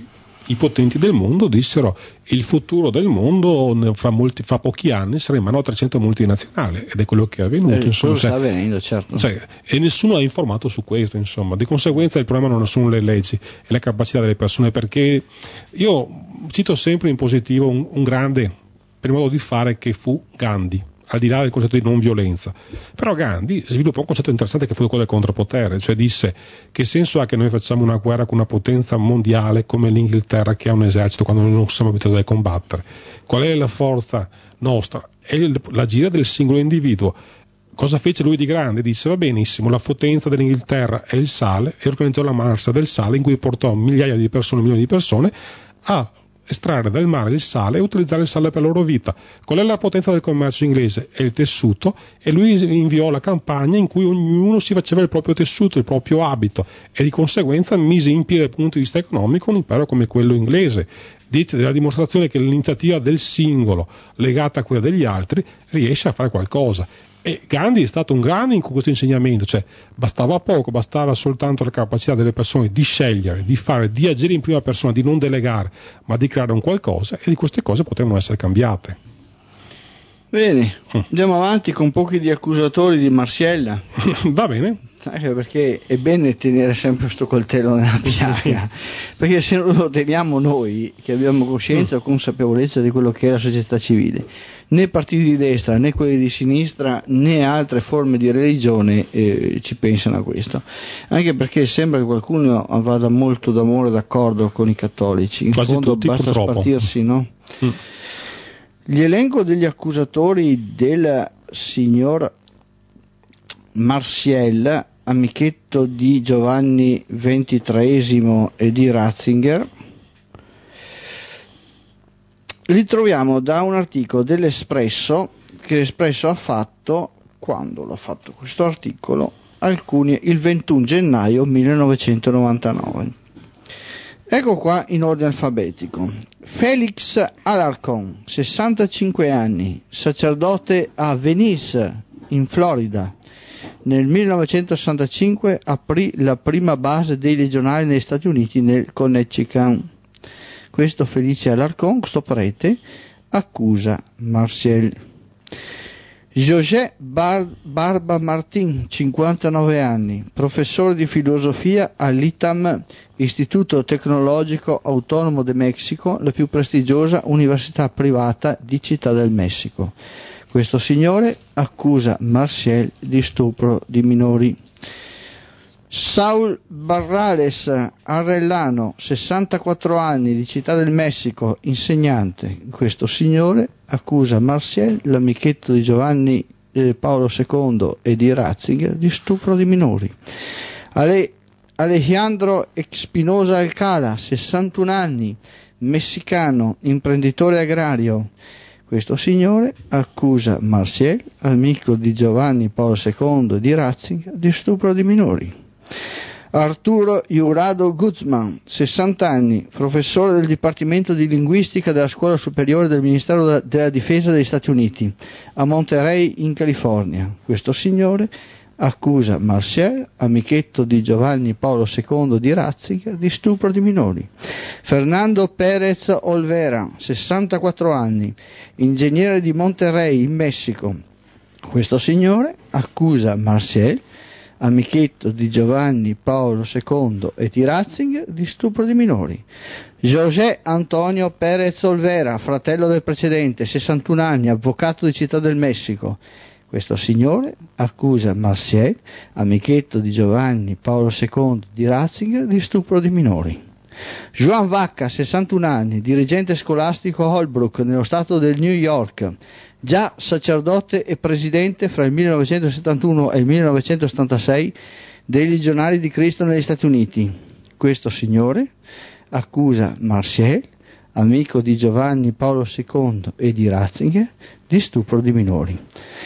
i potenti del mondo dissero il futuro del mondo fra, molti, fra pochi anni sarà in mano a trecento multinazionali, ed è quello che è avvenuto. Eh, insomma, sta cioè, avvenendo, certo. Cioè, e nessuno ha informato su questo, insomma. Di conseguenza il problema non sono le leggi, è la capacità delle persone, perché io cito sempre in positivo un, un grande, per il modo di fare, che fu Gandhi, al di là del concetto di non violenza. Però Gandhi sviluppò un concetto interessante che fu quello del contropotere, cioè disse: che senso ha che noi facciamo una guerra con una potenza mondiale come l'Inghilterra, che ha un esercito, quando noi non siamo abituati a combattere? Qual è la forza nostra? È l'agire del singolo individuo. Cosa fece lui di grande? Disse: va benissimo, la potenza dell'Inghilterra è il sale, e organizzò la marcia del sale, in cui portò migliaia di persone, milioni di persone a estrarre dal mare il sale e utilizzare il sale per la loro vita. Qual è la potenza del commercio inglese? È il tessuto, e lui inviò la campagna in cui ognuno si faceva il proprio tessuto, il proprio abito, e di conseguenza mise in piedi dal punto di vista economico un impero come quello inglese. Dice della dimostrazione che l'iniziativa del singolo legata a quella degli altri riesce a fare qualcosa. E Gandhi è stato un grande in questo insegnamento, cioè bastava poco, bastava soltanto la capacità delle persone di scegliere, di fare, di agire in prima persona, di non delegare, ma di creare un qualcosa, e di queste cose potevano essere cambiate. Bene, mm. andiamo avanti con pochi di accusatori di Marsiella. Va bene. Anche perché è bene tenere sempre questo coltello nella piaga, perché se non lo teniamo noi, che abbiamo coscienza mm. o consapevolezza di quello che è la società civile, né partiti di destra, né quelli di sinistra, né altre forme di religione eh, ci pensano a questo. Anche perché sembra che qualcuno vada molto d'amore d'accordo con i cattolici. In Quasi fondo tutti, basta purtroppo. spartirsi, no? Mm. Gli elenco degli accusatori del signor Marsiella, amichetto di Giovanni ventitreesimo e di Ratzinger, li troviamo da un articolo dell'Espresso, che l'Espresso ha fatto, quando l'ha fatto questo articolo? Alcuni, il ventuno gennaio millenovecentonovantanove. Ecco qua in ordine alfabetico. Félix Alarcón, sessantacinque anni, sacerdote a Venice, in Florida. Nel millenovecentosessantacinque aprì la prima base dei legionari negli Stati Uniti, nel Connecticut. Questo Felice Alarcón, questo prete, accusa Marsiel. José Bar- Barba Martín, cinquantanove anni, professore di filosofia all'I T A M, Istituto Tecnologico Autonomo de Mexico, la più prestigiosa università privata di Città del Messico. Questo signore accusa Marsiel di stupro di minori. Saul Barrales Arrellano, sessantaquattro anni, di Città del Messico, insegnante. Questo signore accusa Marsiel, l'amichetto di Giovanni eh, Paolo secondo e di Ratzinger, di stupro di minori. Ale, Alejandro Espinosa Alcala, sessantuno anni, messicano, imprenditore agrario. Questo signore accusa Marsiel, amico di Giovanni Paolo secondo e di Ratzinger, di stupro di minori. Arturo Jurado Guzman, sessanta anni, professore del Dipartimento di Linguistica della Scuola Superiore del Ministero della Difesa degli Stati Uniti, a Monterey in California. Questo signore accusa Marsiel, amichetto di Giovanni Paolo secondo di Ratzinger, di stupro di minori. Fernando Pérez Olvera, sessantaquattro anni, ingegnere di Monterey in Messico. Questo signore accusa Marsiel, amichetto di Giovanni Paolo secondo e di Ratzinger, di stupro di minori. José Antonio Pérez Olvera, fratello del precedente, sessantuno anni, avvocato di Città del Messico. Questo signore accusa Marsiel, amichetto di Giovanni Paolo secondo di Ratzinger, di stupro di minori. Joan Vacca, sessantuno anni, dirigente scolastico a Holbrook, nello stato del New York, già sacerdote e presidente fra il millenovecentosettantuno e il millenovecentosettantasei dei Legionari di Cristo negli Stati Uniti. Questo signore accusa Marsiel, amico di Giovanni Paolo secondo e di Ratzinger, di stupro di minori.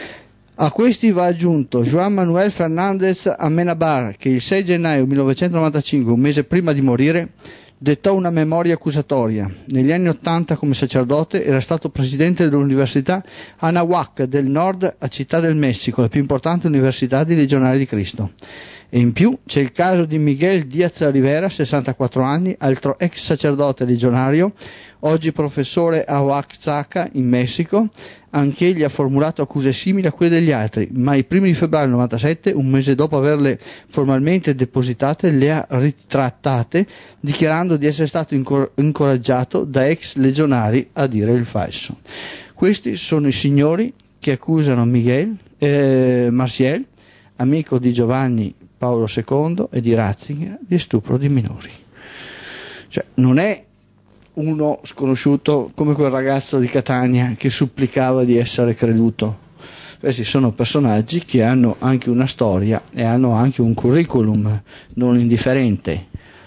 A questi va aggiunto Juan Manuel Fernández Amenabar, che il sei gennaio millenovecentonovantacinque, un mese prima di morire, dettò una memoria accusatoria. Negli anni Ottanta, come sacerdote, era stato presidente dell'Università Anahuac del Nord a Città del Messico, la più importante università di Legionari di Cristo. E in più c'è il caso di Miguel Diaz Rivera, sessantaquattro anni, altro ex sacerdote legionario, oggi professore a Oaxaca in Messico. Anch'egli ha formulato accuse simili a quelle degli altri, ma i primi di febbraio del novantasette, un mese dopo averle formalmente depositate, le ha ritrattate, dichiarando di essere stato incor- incoraggiato da ex legionari a dire il falso. Questi sono i signori che accusano Miguel eh, Maciel, amico di Giovanni Paolo secondo e di Ratzinger, di stupro di minori. Cioè, non è uno sconosciuto come quel ragazzo di Catania che supplicava di essere creduto. Questi sono personaggi che hanno anche una storia e hanno anche un curriculum non indifferente.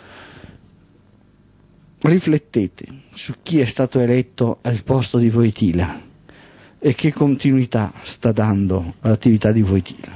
Riflettete su chi è stato eletto al posto di Wojtyla e che continuità sta dando all'attività di Wojtyla.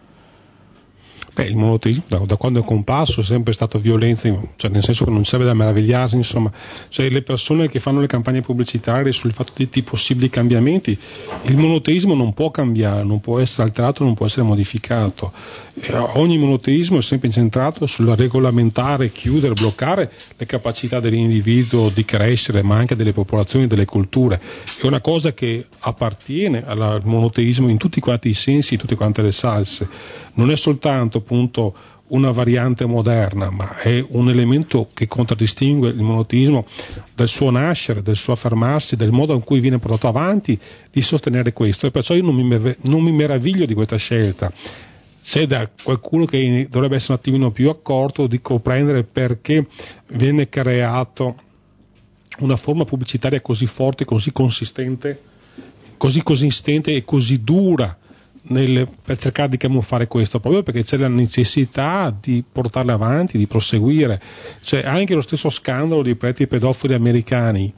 Beh, il monoteismo da, da quando è comparso è sempre stata violenza, cioè nel senso che non serve da meravigliarsi, insomma, cioè le persone che fanno le campagne pubblicitarie sul fatto di, di possibili cambiamenti, il monoteismo non può cambiare, non può essere alterato, non può essere modificato. Eh, ogni monoteismo è sempre incentrato sul regolamentare, chiudere, bloccare le capacità dell'individuo di crescere, ma anche delle popolazioni, delle culture. È una cosa che appartiene al monoteismo in tutti quanti i sensi, in tutte quante le salse. Non è soltanto appunto una variante moderna, ma è un elemento che contraddistingue il monoteismo dal suo nascere, del suo affermarsi, del modo in cui viene portato avanti di sostenere questo, e perciò io non mi, non mi meraviglio di questa scelta. C'è da qualcuno che dovrebbe essere un attimino più accorto di comprendere perché viene creato una forma pubblicitaria così forte, così consistente, così consistente e così dura Nel, per cercare di camuffare questo, proprio perché c'è la necessità di portarle avanti, di proseguire. Cioè, anche lo stesso scandalo dei preti pedofili americani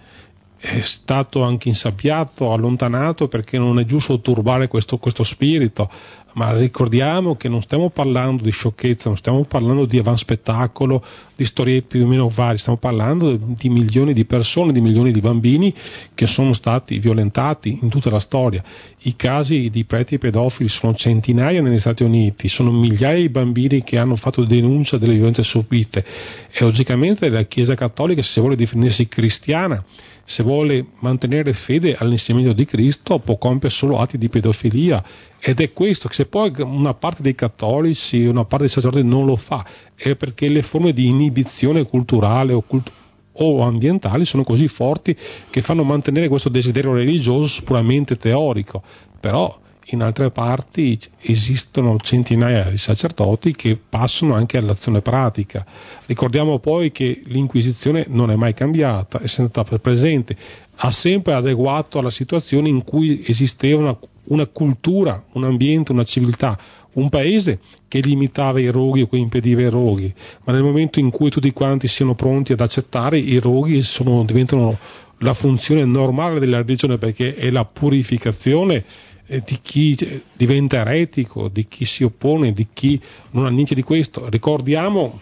è stato anche insabbiato, allontanato, perché non è giusto turbare questo, questo spirito, ma ricordiamo che non stiamo parlando di sciocchezza, non stiamo parlando di avanspettacolo, di storie più o meno varie, stiamo parlando di milioni di persone, di milioni di bambini che sono stati violentati in tutta la storia. I casi di preti pedofili sono centinaia negli Stati Uniti, sono migliaia di bambini che hanno fatto denuncia delle violenze subite, e logicamente la Chiesa Cattolica, se vuole definirsi cristiana, se vuole mantenere fede all'insegnamento di Cristo, può compiere solo atti di pedofilia, ed è questo che se poi una parte dei cattolici, una parte dei sacerdoti non lo fa, è perché le forme di inibizione culturale o, cult- o ambientali sono così forti che fanno mantenere questo desiderio religioso puramente teorico. Però in altre parti esistono centinaia di sacerdoti che passano anche all'azione pratica. Ricordiamo poi che l'Inquisizione non è mai cambiata, è sempre stata presente, ha sempre adeguato alla situazione in cui esisteva una, una cultura, un ambiente, una civiltà, un paese che limitava i roghi o che impediva i roghi, ma nel momento in cui tutti quanti siano pronti ad accettare, i roghi sono, diventano la funzione normale della religione, perché è la purificazione di chi diventa eretico, di chi si oppone, di chi non ha niente di questo. Ricordiamo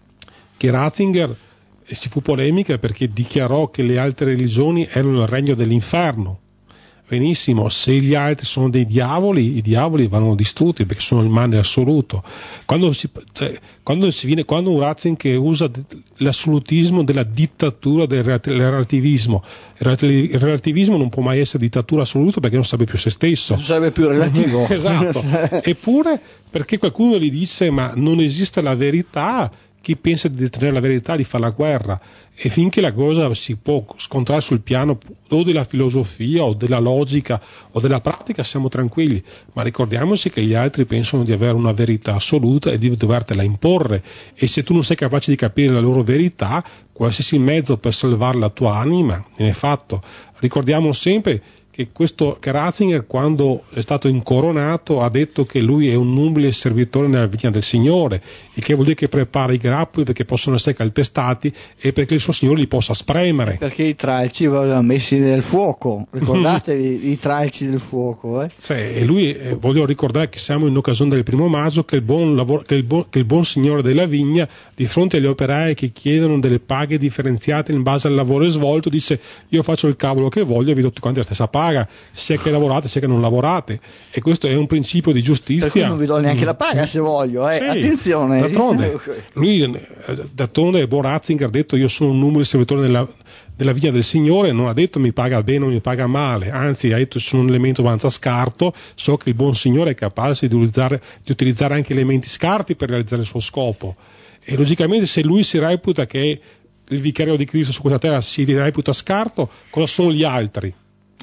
che Ratzinger si fu polemica perché dichiarò che le altre religioni erano il regno dell'inferno. Benissimo, se gli altri sono dei diavoli, i diavoli vanno distrutti perché sono il male assoluto. Quando si, cioè, quando si viene, quando un Ratzinger usa l'assolutismo della dittatura del relativismo, il relativismo non può mai essere dittatura assoluta perché non sarebbe più se stesso. Non sarebbe più relativo. Esatto. Eppure, perché qualcuno gli dice ma non esiste la verità, chi pensa di detenere la verità gli fa la guerra, e finché la cosa si può scontrare sul piano o della filosofia o della logica o della pratica siamo tranquilli, ma ricordiamoci che gli altri pensano di avere una verità assoluta e di dovertela imporre, e se tu non sei capace di capire la loro verità, qualsiasi mezzo per salvare la tua anima viene fatto. Ricordiamo sempre che questo che Ratzinger, quando è stato incoronato, ha detto che lui è un umile servitore nella vigna del Signore, il che vuol dire che prepara i grappoli perché possono essere calpestati e perché il suo Signore li possa spremere. Perché i tralci vanno messi nel fuoco, ricordatevi i tralci del fuoco. Eh? Cioè, e lui, eh, voglio ricordare che siamo in occasione del primo maggio, che il, buon lavoro, che, il buon, che il buon Signore della vigna, di fronte agli operai che chiedono delle paghe differenziate in base al lavoro svolto, dice: io faccio il cavolo che voglio e vi do tutti quanti la stessa paga. paga, sia che lavorate sia che non lavorate, e questo è un principio di giustizia. Per cui non vi do neanche la paga se voglio, eh. Sì, attenzione. D'altronde, lui, d'altronde Bo Ratzinger ha detto: io sono un numero servitore nella, nella via del Signore, non ha detto mi paga bene o mi paga male, anzi ha detto sono un elemento abbastanza scarto, so che il buon Signore è capace di utilizzare, di utilizzare anche elementi scarti per realizzare il suo scopo, e logicamente se lui si reputa che il vicario di Cristo su questa terra si reputa scarto, cosa sono gli altri?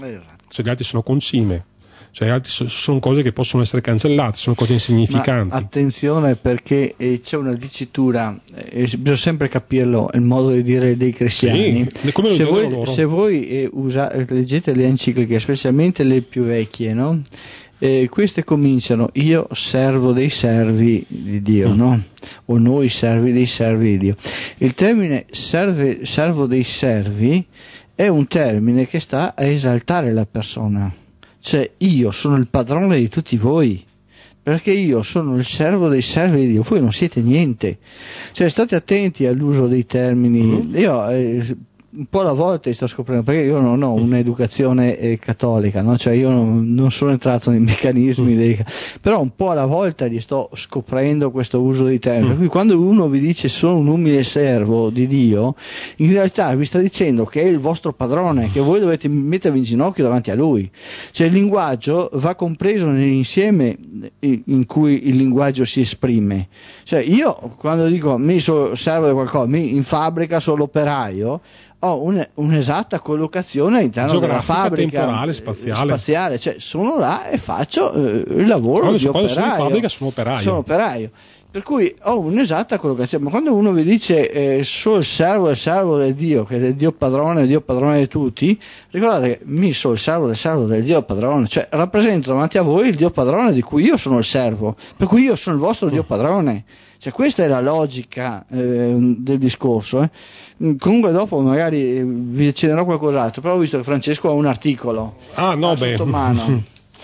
Se gli altri sono concime, cioè gli altri sono cose che possono essere cancellate, sono cose insignificanti. Ma attenzione, perché eh, c'è una dicitura, eh, bisogna sempre capirlo, il modo di dire dei cristiani. Sì, come se, voi, loro. se voi eh, usa, leggete le encicliche, specialmente le più vecchie, no? Eh, queste cominciano: io servo dei servi di Dio, mm. no? O noi servi dei servi di Dio. Il termine serve, servo dei servi è un termine che sta a esaltare la persona, cioè io sono il padrone di tutti voi, perché io sono il servo dei servi di Dio, voi non siete niente, cioè state attenti all'uso dei termini. Mm. Io eh, un po' alla volta sto scoprendo, perché io non ho un'educazione eh, cattolica, no? Cioè io non, non sono entrato nei meccanismi, mm. dei, però un po' alla volta gli sto scoprendo questo uso dei termini. Mm. Per cui quando uno vi dice sono un umile servo di Dio, in realtà vi sta dicendo che è il vostro padrone, che voi dovete mettervi in ginocchio davanti a lui. Cioè il linguaggio va compreso nell'insieme in cui il linguaggio si esprime. Cioè io quando dico mi so, servo di qualcosa, mi, in fabbrica sono l'operaio, ho un, un'esatta collocazione all'interno della fabbrica, temporale, spaziale. spaziale, cioè sono là e faccio eh, il lavoro no, di operaio. Sono in fabbrica, sono operaio. Sono operaio. Per cui ho un'esatta collocazione, ma quando uno vi dice eh, sono il servo del servo del Dio, che è il Dio padrone, il Dio padrone di tutti, ricordate che mi sono il servo del servo del Dio padrone, cioè rappresento davanti a voi il Dio padrone di cui io sono il servo, per cui io sono il vostro mm. Dio padrone. Cioè questa è la logica eh, del discorso. Eh. Comunque dopo magari vi accennerò qualcos'altro, però ho visto che Francesco ha un articolo ah, no, beh. sotto mano.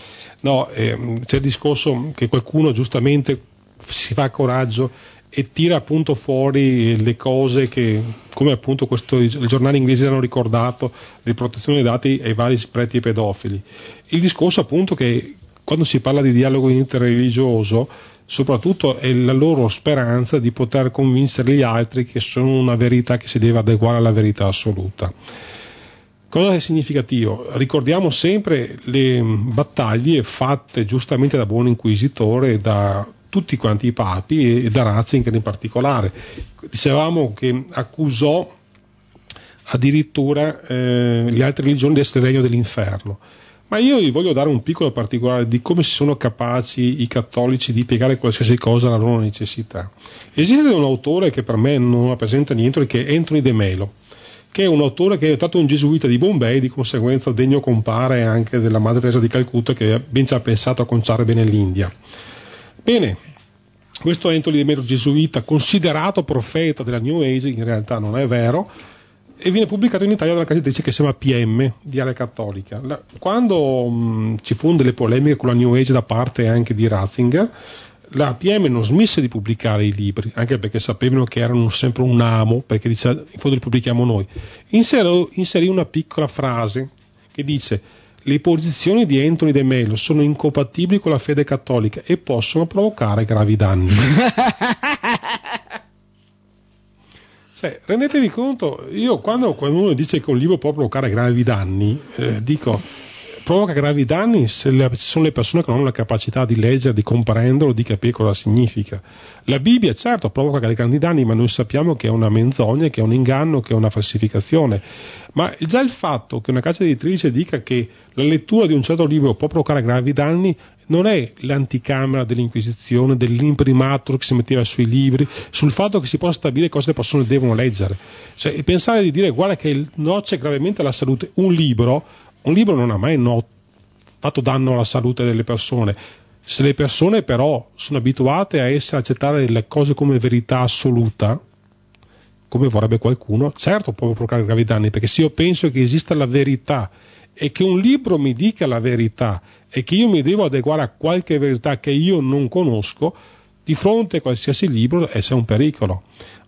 No, eh, c'è il discorso che qualcuno giustamente si fa coraggio e tira appunto fuori le cose che, come appunto questo, i giornali inglesi hanno ricordato, di protezione dei dati ai vari preti e pedofili. Il discorso appunto che quando si parla di dialogo interreligioso soprattutto è la loro speranza di poter convincere gli altri che sono una verità che si deve adeguare alla verità assoluta. Cosa è significativo? Ricordiamo sempre le battaglie fatte giustamente da buon inquisitore da tutti quanti i papi e da Ratzinger in particolare. Dicevamo che accusò addirittura eh, le altre religioni di essere il regno dell'inferno. Ma io vi voglio dare un piccolo particolare di come sono capaci i cattolici di piegare qualsiasi cosa alla loro necessità. Esiste un autore che per me non rappresenta niente, che è Anthony de Melo, che è un autore che è stato un gesuita di Bombay, di conseguenza degno compare anche della Madre Teresa di Calcutta, che ben ci ha pensato a conciare bene l'India. Bene, questo Anthony de Melo gesuita, considerato profeta della New Age, in realtà non è vero, e viene pubblicato in Italia da una casa editrice che si chiama P M di Area Cattolica. La, quando mh, ci furono delle polemiche con la New Age da parte anche di Ratzinger, la P M non smise di pubblicare i libri, anche perché sapevano che erano sempre un amo, perché dice in fondo li pubblichiamo noi. Inserì, inserì una piccola frase che dice: le posizioni di Anthony de Melo sono incompatibili con la fede cattolica e possono provocare gravi danni. Cioè, rendetevi conto, io quando qualcuno dice che un libro può provocare gravi danni, eh, dico, provoca gravi danni se le, sono le persone che non hanno la capacità di leggere, di comprenderlo, di capire cosa significa. La Bibbia, certo, provoca grandi danni, ma noi sappiamo che è una menzogna, che è un inganno, che è una falsificazione. Ma già il fatto che una casa editrice dica che la lettura di un certo libro può provocare gravi danni non è l'anticamera dell'Inquisizione, dell'imprimatur che si metteva sui libri, sul fatto che si possa stabilire cosa le persone devono leggere. Cioè, pensare di dire guarda che noccia gravemente alla salute un libro, un libro non ha mai no, fatto danno alla salute delle persone. Se le persone però sono abituate a essere, accettare le cose come verità assoluta, come vorrebbe qualcuno, certo può provocare gravi danni, perché se io penso che esista la verità e che un libro mi dica la verità e che io mi devo adeguare a qualche verità che io non conosco, di fronte a qualsiasi libro essa è un pericolo.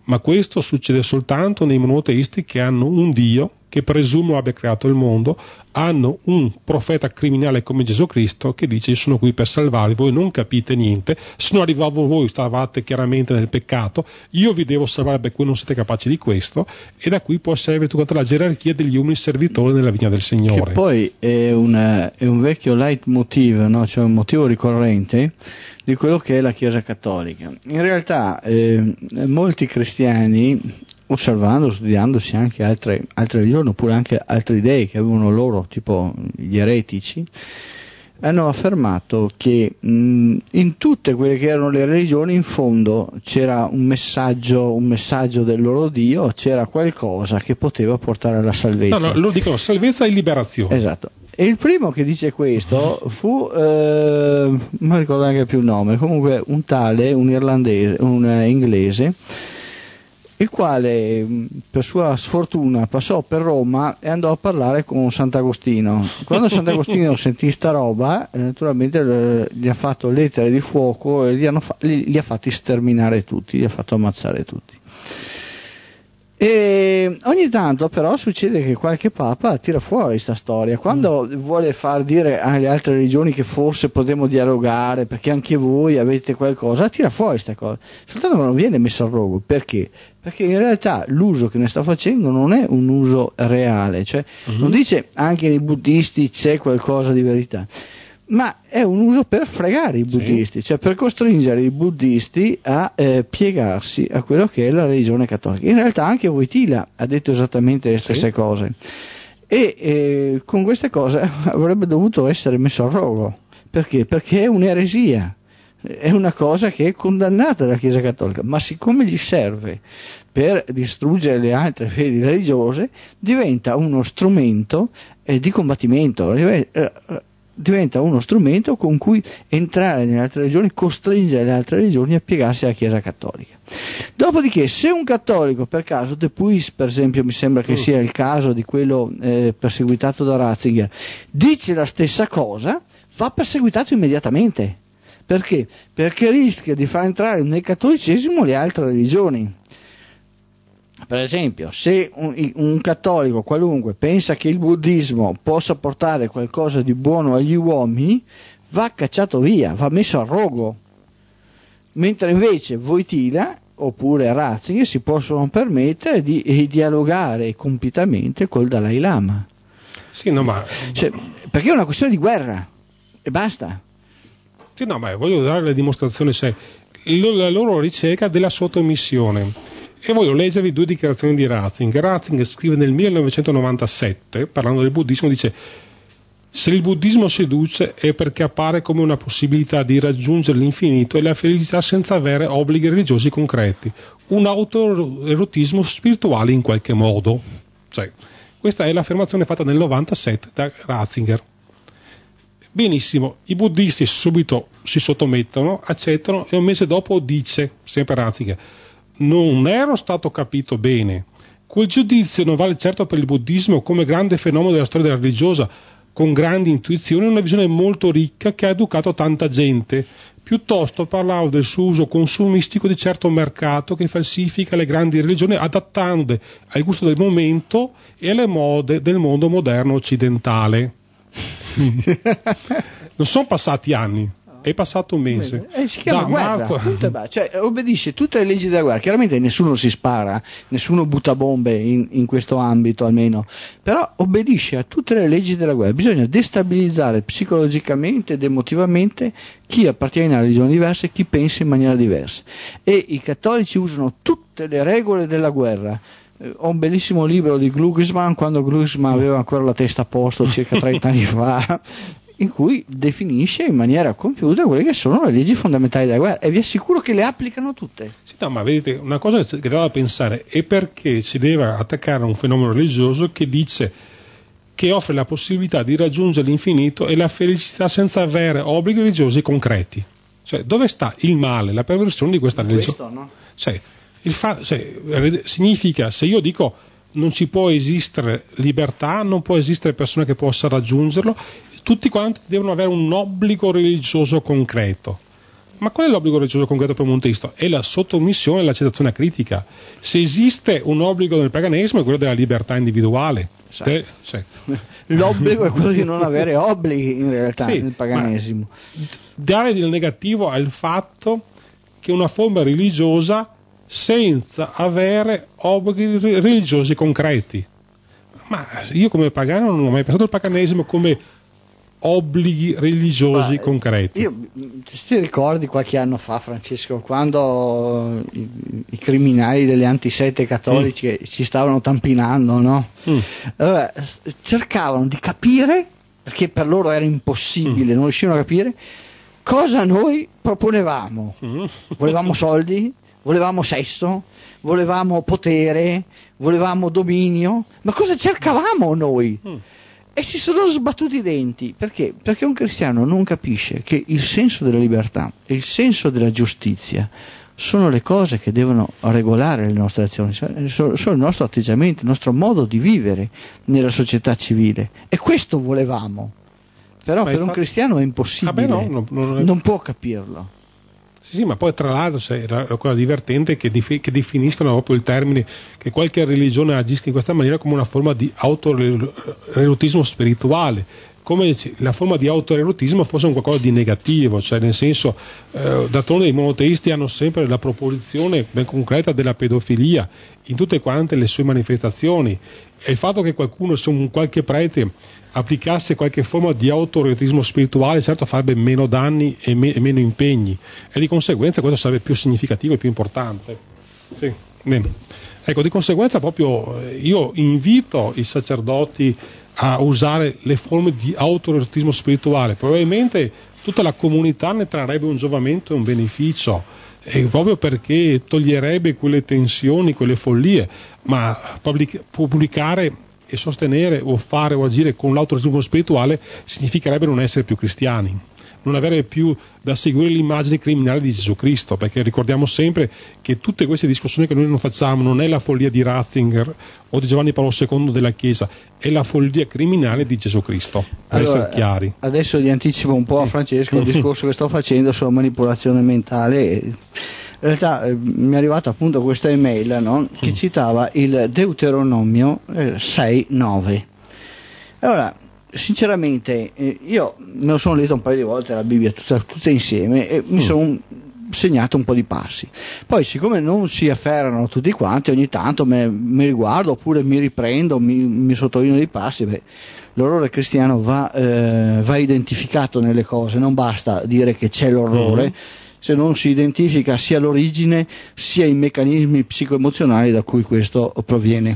ma questo succede soltanto nei monoteisti che hanno un Dio che presumo abbia creato il mondo, hanno un profeta criminale come Gesù Cristo che dice: io sono qui per salvarvi, voi non capite niente, se non arrivavo voi stavate chiaramente nel peccato, io vi devo salvare perché voi non siete capaci di questo, e da qui può servere tutta la gerarchia degli umili servitori nella vigna del Signore. Che poi è, una, è un vecchio leitmotiv, no? Cioè un motivo ricorrente di quello che è la Chiesa Cattolica. In realtà eh, molti cristiani, osservando, studiandosi anche altre, altre religioni oppure anche altre idee che avevano loro, tipo gli eretici, hanno affermato che mh, in tutte quelle che erano le religioni in fondo c'era un messaggio, un messaggio del loro Dio, c'era qualcosa che poteva portare alla salvezza. No, no, lo dicono, salvezza e liberazione. Esatto. E il primo che dice questo fu, eh, non mi ricordo neanche più il nome, comunque un tale, un irlandese, un inglese, il quale per sua sfortuna passò per Roma e andò a parlare con Sant'Agostino. Quando Sant'Agostino sentì sta roba, eh, naturalmente eh, gli ha fatto lettere di fuoco e li, hanno fa- li, li ha fatti sterminare tutti, li ha fatto ammazzare tutti. E ogni tanto però succede che qualche papa tira fuori questa storia quando mm. vuole far dire alle altre religioni che forse potremmo dialogare perché anche voi avete qualcosa, tira fuori questa cosa, soltanto che non viene messo a rogo. Perché? Perché in realtà l'uso che ne sta facendo non è un uso reale, cioè mm-hmm. non dice anche nei buddisti c'è qualcosa di verità, ma è un uso per fregare i buddisti, sì. Cioè per costringere i buddisti a eh, piegarsi a quello che è la religione cattolica. In realtà anche Wojtyla ha detto esattamente le stesse sì. cose e eh, con queste cose avrebbe dovuto essere messo a rogo. Perché? Perché è un'eresia, è una cosa che è condannata dalla Chiesa Cattolica, ma siccome gli serve per distruggere le altre fedi religiose, diventa uno strumento eh, di combattimento, eh, diventa uno strumento con cui entrare nelle altre religioni, costringere le altre religioni a piegarsi alla Chiesa Cattolica. Dopodiché, se un cattolico per caso, De Puis per esempio mi sembra che mm. sia il caso di quello eh, perseguitato da Ratzinger, dice la stessa cosa, va perseguitato immediatamente. Perché? Perché rischia di far entrare nel cattolicesimo le altre religioni. Per esempio, se un, un cattolico qualunque pensa che il buddismo possa portare qualcosa di buono agli uomini, va cacciato via, va messo a rogo. Mentre invece Wojtyla oppure Ratzinger si possono permettere di, di dialogare completamente col Dalai Lama. Sì, no, ma... cioè, perché è una questione di guerra e basta. Sì, no, ma voglio dare la dimostrazione, cioè, la loro ricerca della sottomissione. E voglio leggervi due dichiarazioni di Ratzinger. Ratzinger scrive nel millenovecentonovantasette, parlando del buddismo, dice: se il buddismo seduce è perché appare come una possibilità di raggiungere l'infinito e la felicità senza avere obblighi religiosi concreti, un autoerotismo spirituale in qualche modo. Cioè, questa è l'affermazione fatta nel novantasette da Ratzinger. Benissimo, i buddisti subito si sottomettono, accettano, e un mese dopo dice, sempre Ratzinger: non ero stato capito bene. Quel giudizio non vale certo per il buddismo come grande fenomeno della storia della religiosa, con grandi intuizioni e una visione molto ricca che ha educato tanta gente. Piuttosto parlavo del suo uso consumistico di certo mercato che falsifica le grandi religioni adattandole al gusto del momento e alle mode del mondo moderno occidentale. Non sono passati anni. È passato un mese. Eh, si chiama da guerra, marzo... cioè, obbedisce tutte le leggi della guerra. Chiaramente nessuno si spara, nessuno butta bombe in, in questo ambito almeno, però obbedisce a tutte le leggi della guerra. Bisogna destabilizzare psicologicamente ed emotivamente chi appartiene a religioni diverse e chi pensa in maniera diversa. E i cattolici usano tutte le regole della guerra. Eh, ho un bellissimo libro di Glucksmann, quando Glucksmann aveva ancora la testa a posto circa trenta anni fa, in cui definisce in maniera compiuta quelle che sono le leggi fondamentali della guerra, e vi assicuro che le applicano tutte. Sì, no, ma vedete, una cosa che devo pensare è perché si deve attaccare a un fenomeno religioso che dice che offre la possibilità di raggiungere l'infinito e la felicità senza avere obblighi religiosi concreti. Cioè, dove sta il male, la perversione di questa religione? Questo, no? Cioè, il fa- cioè, significa, se io dico non ci può esistere libertà, non può esistere persona che possa raggiungerlo, tutti quanti devono avere un obbligo religioso concreto. Ma qual è l'obbligo religioso concreto per un monteista? È la sottomissione e l'accettazione critica. Se esiste un obbligo nel paganesimo è quello della libertà individuale. Esatto. De, sì. L'obbligo è quello di non avere obblighi in realtà sì, nel paganesimo. Dare del negativo al fatto che una forma religiosa senza avere obblighi religiosi concreti. Ma io come pagano non ho mai pensato al paganesimo come obblighi religiosi Ma, concreti. Io, ti ricordi qualche anno fa, Francesco, quando i, i criminali delle antisette cattolici mm. ci stavano tampinando, no? Mm. Allora, cercavano di capire, perché per loro era impossibile, mm. non riuscivano a capire cosa noi proponevamo. Mm. Volevamo soldi, volevamo sesso, volevamo potere, volevamo dominio, ma cosa cercavamo noi? Mm. E si sono sbattuti i denti. Perché? Perché un cristiano non capisce che il senso della libertà e il senso della giustizia sono le cose che devono regolare le nostre azioni, sono il nostro atteggiamento, il nostro modo di vivere nella società civile. E questo volevamo. Però ma per un cristiano è impossibile, ah beh, no, no, non, è... non può capirlo. Sì, sì, ma poi tra l'altro c'è la cosa divertente che, dif- che definiscono proprio il termine che qualche religione agisca in questa maniera come una forma di autorerotismo spirituale, come se la forma di autorerotismo fosse un qualcosa di negativo, cioè nel senso, eh, d'altronde i monoteisti hanno sempre la proposizione ben concreta della pedofilia in tutte quante le sue manifestazioni, e il fatto che qualcuno, se un qualche prete applicasse qualche forma di autorerotismo spirituale, certo farebbe meno danni e, me- e meno impegni, e di conseguenza questo sarebbe più significativo e più importante. Sì, bene. Ecco, di conseguenza proprio io invito i sacerdoti a usare le forme di autorerotismo spirituale, probabilmente tutta la comunità ne trarrebbe un giovamento e un beneficio, e proprio perché toglierebbe quelle tensioni, quelle follie, ma pubblic- pubblicare e sostenere o fare o agire con l'autorerotismo spirituale significherebbe non essere più cristiani, non avere più da seguire l'immagine criminale di Gesù Cristo, perché ricordiamo sempre che tutte queste discussioni che noi non facciamo non è la follia di Ratzinger o di Giovanni Paolo secondo della Chiesa, è la follia criminale di Gesù Cristo, per allora, essere chiari. Adesso gli anticipo un po' a Francesco il discorso che sto facendo sulla manipolazione mentale. In realtà eh, mi è arrivata appunto questa email, no? Che citava il Deuteronomio eh, sei nove. Allora, sinceramente, eh, io me lo sono letto un paio di volte la Bibbia tutta, tutta insieme e mi mm. sono segnato un po' di passi. Poi, siccome non si afferrano tutti quanti, ogni tanto me, mi riguardo oppure mi riprendo, mi, mi sottolineo dei passi. Beh, l'orrore cristiano va, eh, va identificato nelle cose, non basta dire che c'è l'orrore. Mm. Se non si identifica sia l'origine sia i meccanismi psicoemozionali da cui questo proviene.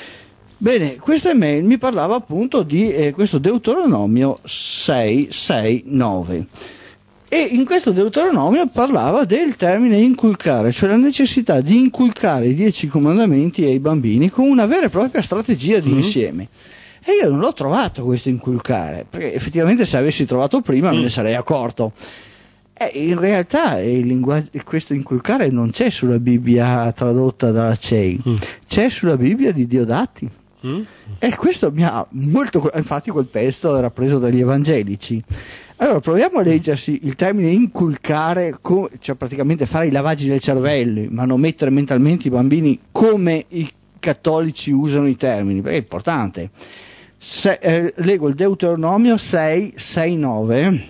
Bene, questa email mi parlava appunto di eh, questo Deuteronomio sei sei nove, e in questo Deuteronomio parlava del termine inculcare, cioè la necessità di inculcare i dieci comandamenti ai bambini con una vera e propria strategia di mm-hmm. insieme. E io non l'ho trovato questo inculcare, perché effettivamente se avessi trovato prima mm. me ne sarei accorto. Eh, in realtà il linguaggio, questo inculcare non c'è sulla Bibbia tradotta dalla C E I, mm. c'è sulla Bibbia di Diodati. Mm. E questo mi ha molto, infatti quel testo era preso dagli evangelici. Allora proviamo a leggersi il termine inculcare, cioè praticamente fare i lavaggi del cervello, ma non mettere mentalmente i bambini come i cattolici usano i termini, perché è importante. Se, eh, leggo il Deuteronomio sei sei nove.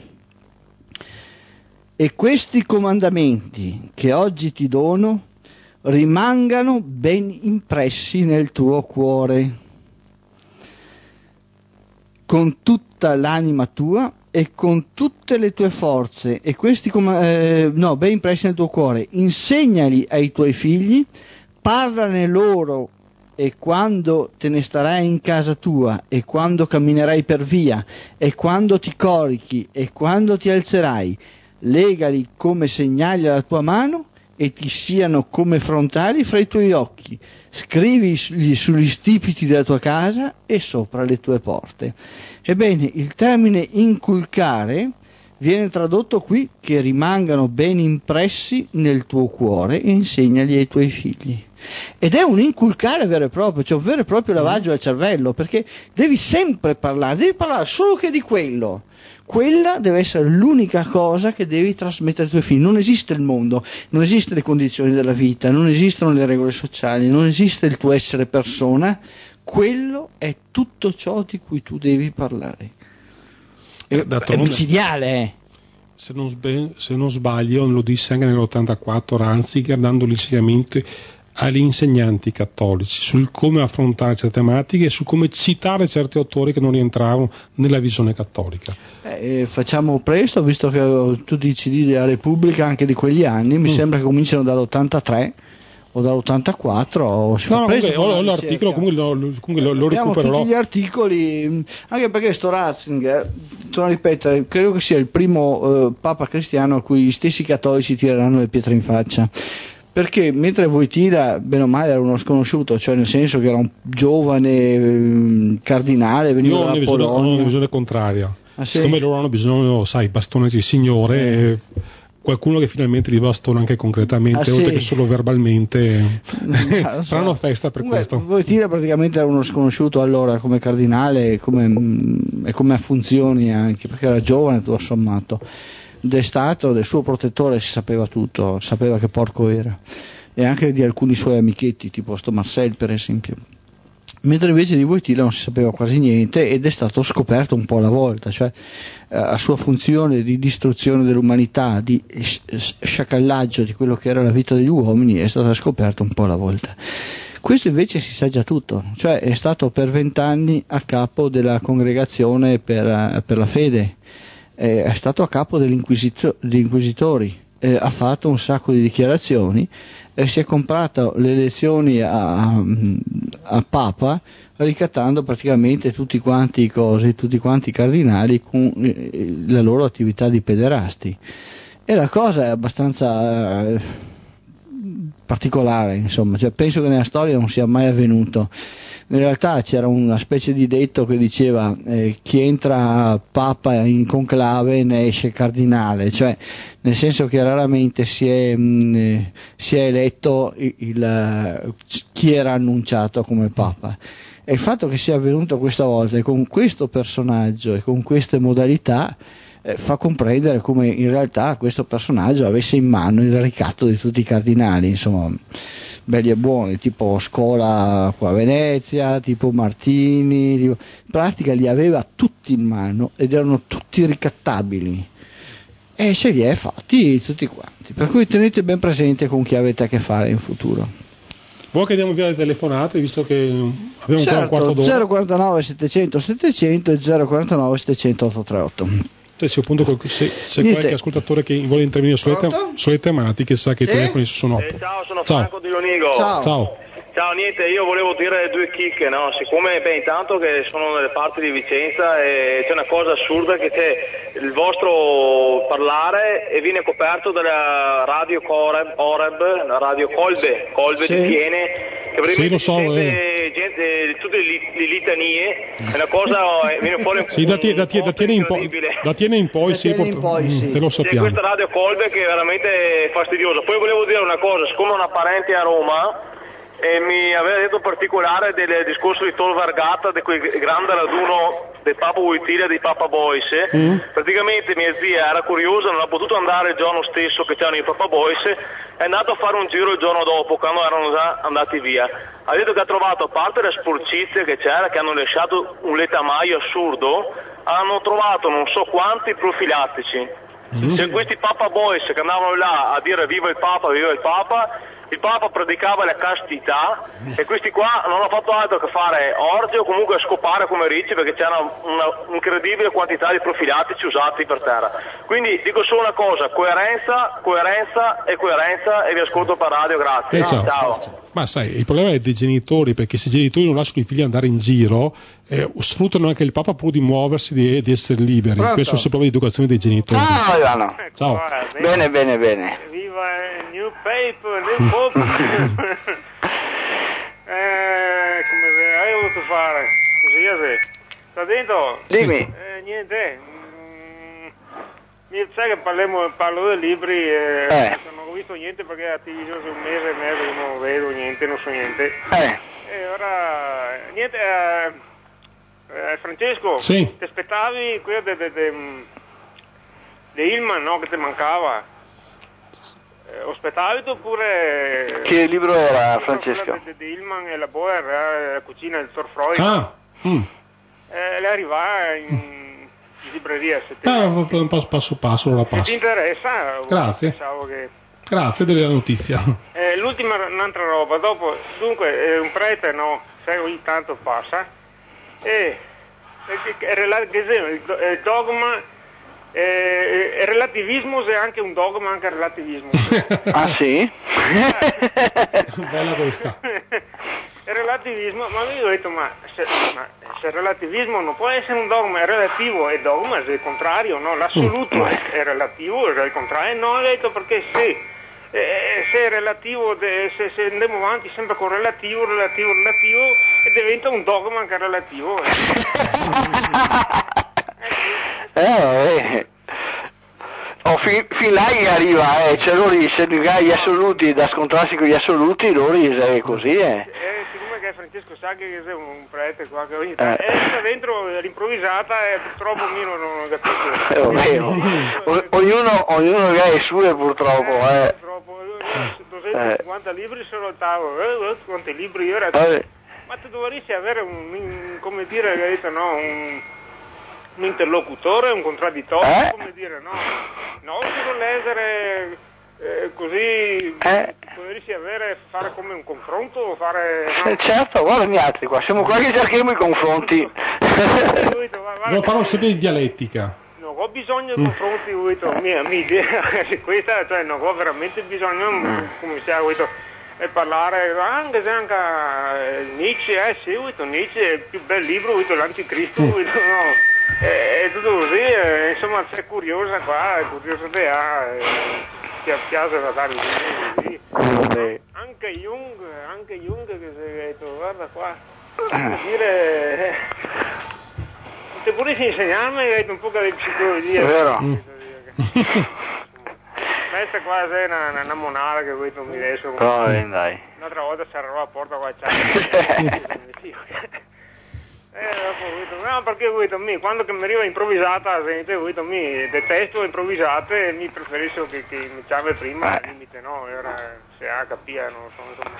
E questi comandamenti che oggi ti dono rimangano ben impressi nel tuo cuore, con tutta l'anima tua e con tutte le tue forze, e questi com- eh, no, ben impressi nel tuo cuore, insegnali ai tuoi figli, parlane loro, e quando te ne starai in casa tua, e quando camminerai per via, e quando ti corichi, e quando ti alzerai, legali come segnali alla tua mano e ti siano come frontali fra i tuoi occhi, scrivili sugli stipiti della tua casa e sopra le tue porte. Ebbene, il termine inculcare Viene tradotto qui che rimangano ben impressi nel tuo cuore e insegnali ai tuoi figli. Ed è un inculcare vero e proprio, cioè un vero e proprio lavaggio del cervello, perché devi sempre parlare, devi parlare solo che di quello. Quella deve essere l'unica cosa che devi trasmettere ai tuoi figli. Non esiste il mondo, non esistono le condizioni della vita, non esistono le regole sociali, non esiste il tuo essere persona. Quello è tutto ciò di cui tu devi parlare. È, è micidiale, eh. Se non, sbe- se non sbaglio, lo disse anche nell'ottantaquattro Ranziger, dando l'insegnamento agli insegnanti cattolici sul come affrontare certe tematiche e su come citare certi autori che non rientravano nella visione cattolica. Eh, facciamo presto, visto che ho tutti i C D della Repubblica anche di quegli anni, mi mm. sembra che cominciano dall'ottantatré o dall'ottantaquattro o si no, fa no, presto comunque, ho, ho l'articolo, comunque lo, comunque lo, lo recupererò. Tutti gli articoli, anche perché sto Ratzinger, torno a ripetere, credo che sia il primo eh, Papa cristiano a cui gli stessi cattolici tireranno le pietre in faccia, perché mentre Wojtyla bene o male era uno sconosciuto, cioè nel senso che era un giovane eh, cardinale, veniva Io dalla Polonia. Io ho una visione contraria, ah, sì? siccome loro hanno bisogno, sai, bastone di Signore, eh. e qualcuno che finalmente li bastona anche concretamente, ah, oltre sì? che solo verbalmente. So. Faranno festa per Comunque, questo. Wojtyla praticamente era uno sconosciuto allora come cardinale e come, e come funzioni anche, perché era giovane tutto sommato. Del stato, del suo protettore si sapeva tutto, sapeva che porco era, e anche di alcuni suoi amichetti, tipo sto Marcel per esempio. Mentre invece di Wojtyla non si sapeva quasi niente ed è stato scoperto un po' alla volta, cioè eh, la sua funzione di distruzione dell'umanità, di sciacallaggio di quello che era la vita degli uomini è stata scoperta un po' alla volta. Questo invece si sa già tutto, cioè è stato per vent'anni a capo della congregazione per, per la fede, eh, è stato a capo degli inquisitori, eh, ha fatto un sacco di dichiarazioni e si è comprato le elezioni a, a Papa ricattando praticamente tutti quanti i cosi, tutti quanti i cardinali con la loro attività di pederasti, e la cosa è abbastanza eh, particolare, insomma, cioè, penso che nella storia non sia mai avvenuto. In realtà c'era una specie di detto che diceva eh, chi entra Papa in conclave ne esce cardinale, cioè nel senso che raramente si è, mh, si è eletto il, il, chi era annunciato come Papa, e il fatto che sia avvenuto questa volta e con questo personaggio e con queste modalità eh, fa comprendere come in realtà questo personaggio avesse in mano il ricatto di tutti i cardinali, insomma, belli e buoni, tipo Scola qua a Venezia, tipo Martini, tipo, in pratica li aveva tutti in mano ed erano tutti ricattabili e se li è fatti tutti quanti, per cui tenete ben presente con chi avete a che fare in futuro. Vuoi che diamo via le telefonate, visto che abbiamo certo, ancora un quarto d'ora? zero quarantanove settecento settecento e zero quarantanove settecento ottocentotrentotto. Se, appunto, se, se qualche ascoltatore che vuole intervenire sulle, te, sulle tematiche sa che i telefoni sono eh, ciao, sono ciao. Franco di Lonigo. Ciao. Ciao. Ciao, niente, io volevo dire due chicche, no? Siccome, beh, intanto che sono nelle parti di Vicenza e c'è una cosa assurda che c'è il vostro parlare e viene coperto dalla radio Coreb, Oreb, la radio Colbe, Colbe sì. di Siene, che sì, lo so, gente, eh. gente, tutte le, le litanie, è una cosa, viene fuori un, sì, da, tie, da, tie, da, tiene in po- da tiene in poi, sì, in poi, sì. Te lo sappiamo. C'è questa radio Colbe che è veramente fastidiosa. Poi volevo dire una cosa, siccome una parente a Roma e mi aveva detto in particolare del discorso di Tor Vergata, di quel grande raduno del Papa Wojtyla e dei Papa Boys, mm. praticamente mia zia era curiosa, non ha potuto andare il giorno stesso che c'erano i Papa Boys, è andato a fare un giro il giorno dopo quando erano già andati via. Ha detto che ha trovato, a parte le sporcizie che c'era, che hanno lasciato un letamaio assurdo, hanno trovato non so quanti profilattici. Mm. C'è questi Papa Boys che andavano là a dire viva il Papa, viva il Papa. Il Papa predicava la castità e questi qua non hanno fatto altro che fare orge o comunque scopare come ricci, perché c'era una incredibile quantità di profilattici usati per terra. Quindi dico solo una cosa, coerenza, coerenza e coerenza, e vi ascolto per radio, grazie. Eh, ciao. Ciao. Ma sai, il problema è dei genitori, perché se i genitori non lasciano i figli andare in giro, eh, sfruttano anche il Papa pur di muoversi e di, di essere liberi. Pronto? Questo è il problema di educazione dei genitori. Ciao Ivano. Ciao. Bene, bene, bene. Viva il New Paper, New Pope. eh, come hai voluto fare? Così a te. Sta dentro? Dimmi. Eh, niente. Mi sai che parliamo, parlo dei libri e Eh. non ho visto niente perché a Tivio un mese e mezzo che non vedo niente, non so niente. Eh. E ora, niente, eh, eh, Francesco, Sì. ti aspettavi quello di de, de, de Hillman, no, che ti mancava? Eh, aspettavi tu oppure... Che libro era, Quello Francesco? di de Hillman e la Boer, eh, la cucina del Dottor Freud. Ah, mm. Eh, le arriva in, in libreria se ti, Ah, un po' passo passo, allora se ti passo. interessa. Grazie. Pensavo che... Grazie della notizia. Eh, l'ultima, un'altra roba, dopo, dunque, eh, un prete, no, sai, ogni tanto passa, e eh, il, do- il dogma, eh, il relativismo è anche un dogma, anche il relativismo. Ah sì? Bella questa. Il relativismo, ma io ho detto, ma se, ma se il relativismo non può essere un dogma, è relativo, e dogma è il contrario, no? L'assoluto è, è relativo, è il contrario, no, ho detto perché se... Eh, se è relativo, de, se, se andiamo avanti sempre con relativo, relativo, relativo, e diventa un dogma anche relativo. Eh, Eh, vabbè. Oh, fin, fin là che arriva, eh, cioè loro, se gli assoluti, da scontrarsi con gli assoluti, loro è così, eh. eh, siccome che Francesco sa che è un prete qua, che ogni tanto, eh. sta dentro all'improvvisata e purtroppo io non, non ho capito. Eh, vabbè, o- ognuno, ognuno ha le sue purtroppo, eh. Purtroppo, duecentocinquanta libri sono al tavolo, eh, quanti libri io ero... Vabbè. Ma tu dovresti avere un, un come dire, hai detto, no, un, un interlocutore, un contraddittorio, Eh? come dire, no, no, solo leggere eh, così, Eh? dovresti avere, fare come un confronto, fare, Eh, no? certo, guarda gli altri qua, siamo qua che cerchiamo i confronti. Guido, va- guarda Io parlo che- sempre di dialettica. non ho bisogno di confronti, Guido, mia, mia idea, questa, cioè, non ho veramente bisogno, come si chiama, Guido, e parlare, anche se anche eh, Nietzsche, eh sì, Guido, Nietzsche è il più bel libro, Guido, l'Anticristo, Guido, no, è, è tutto così, eh, insomma, c'è curiosa qua, è curiosa di ah, eh, ti piace da dare così, Vabbè. anche Jung, anche Jung che si è detto, guarda qua, per dire... Eh, se volessi insegnarmi, hai detto un po' di psicologia. È vero. Mm. Questa qua è una, una, una monara che voi non mi riesco. Va bene, dai. Un'altra volta si arrivava a porta qua a Eh, dopo ho detto, no, perché ho detto, mi, quando che mi arriva improvvisata, sente, ho detto, mi detesto improvvisate e mi preferisco che, che mi chiami prima, al limite, no, e ora se ha capia, non so, insomma.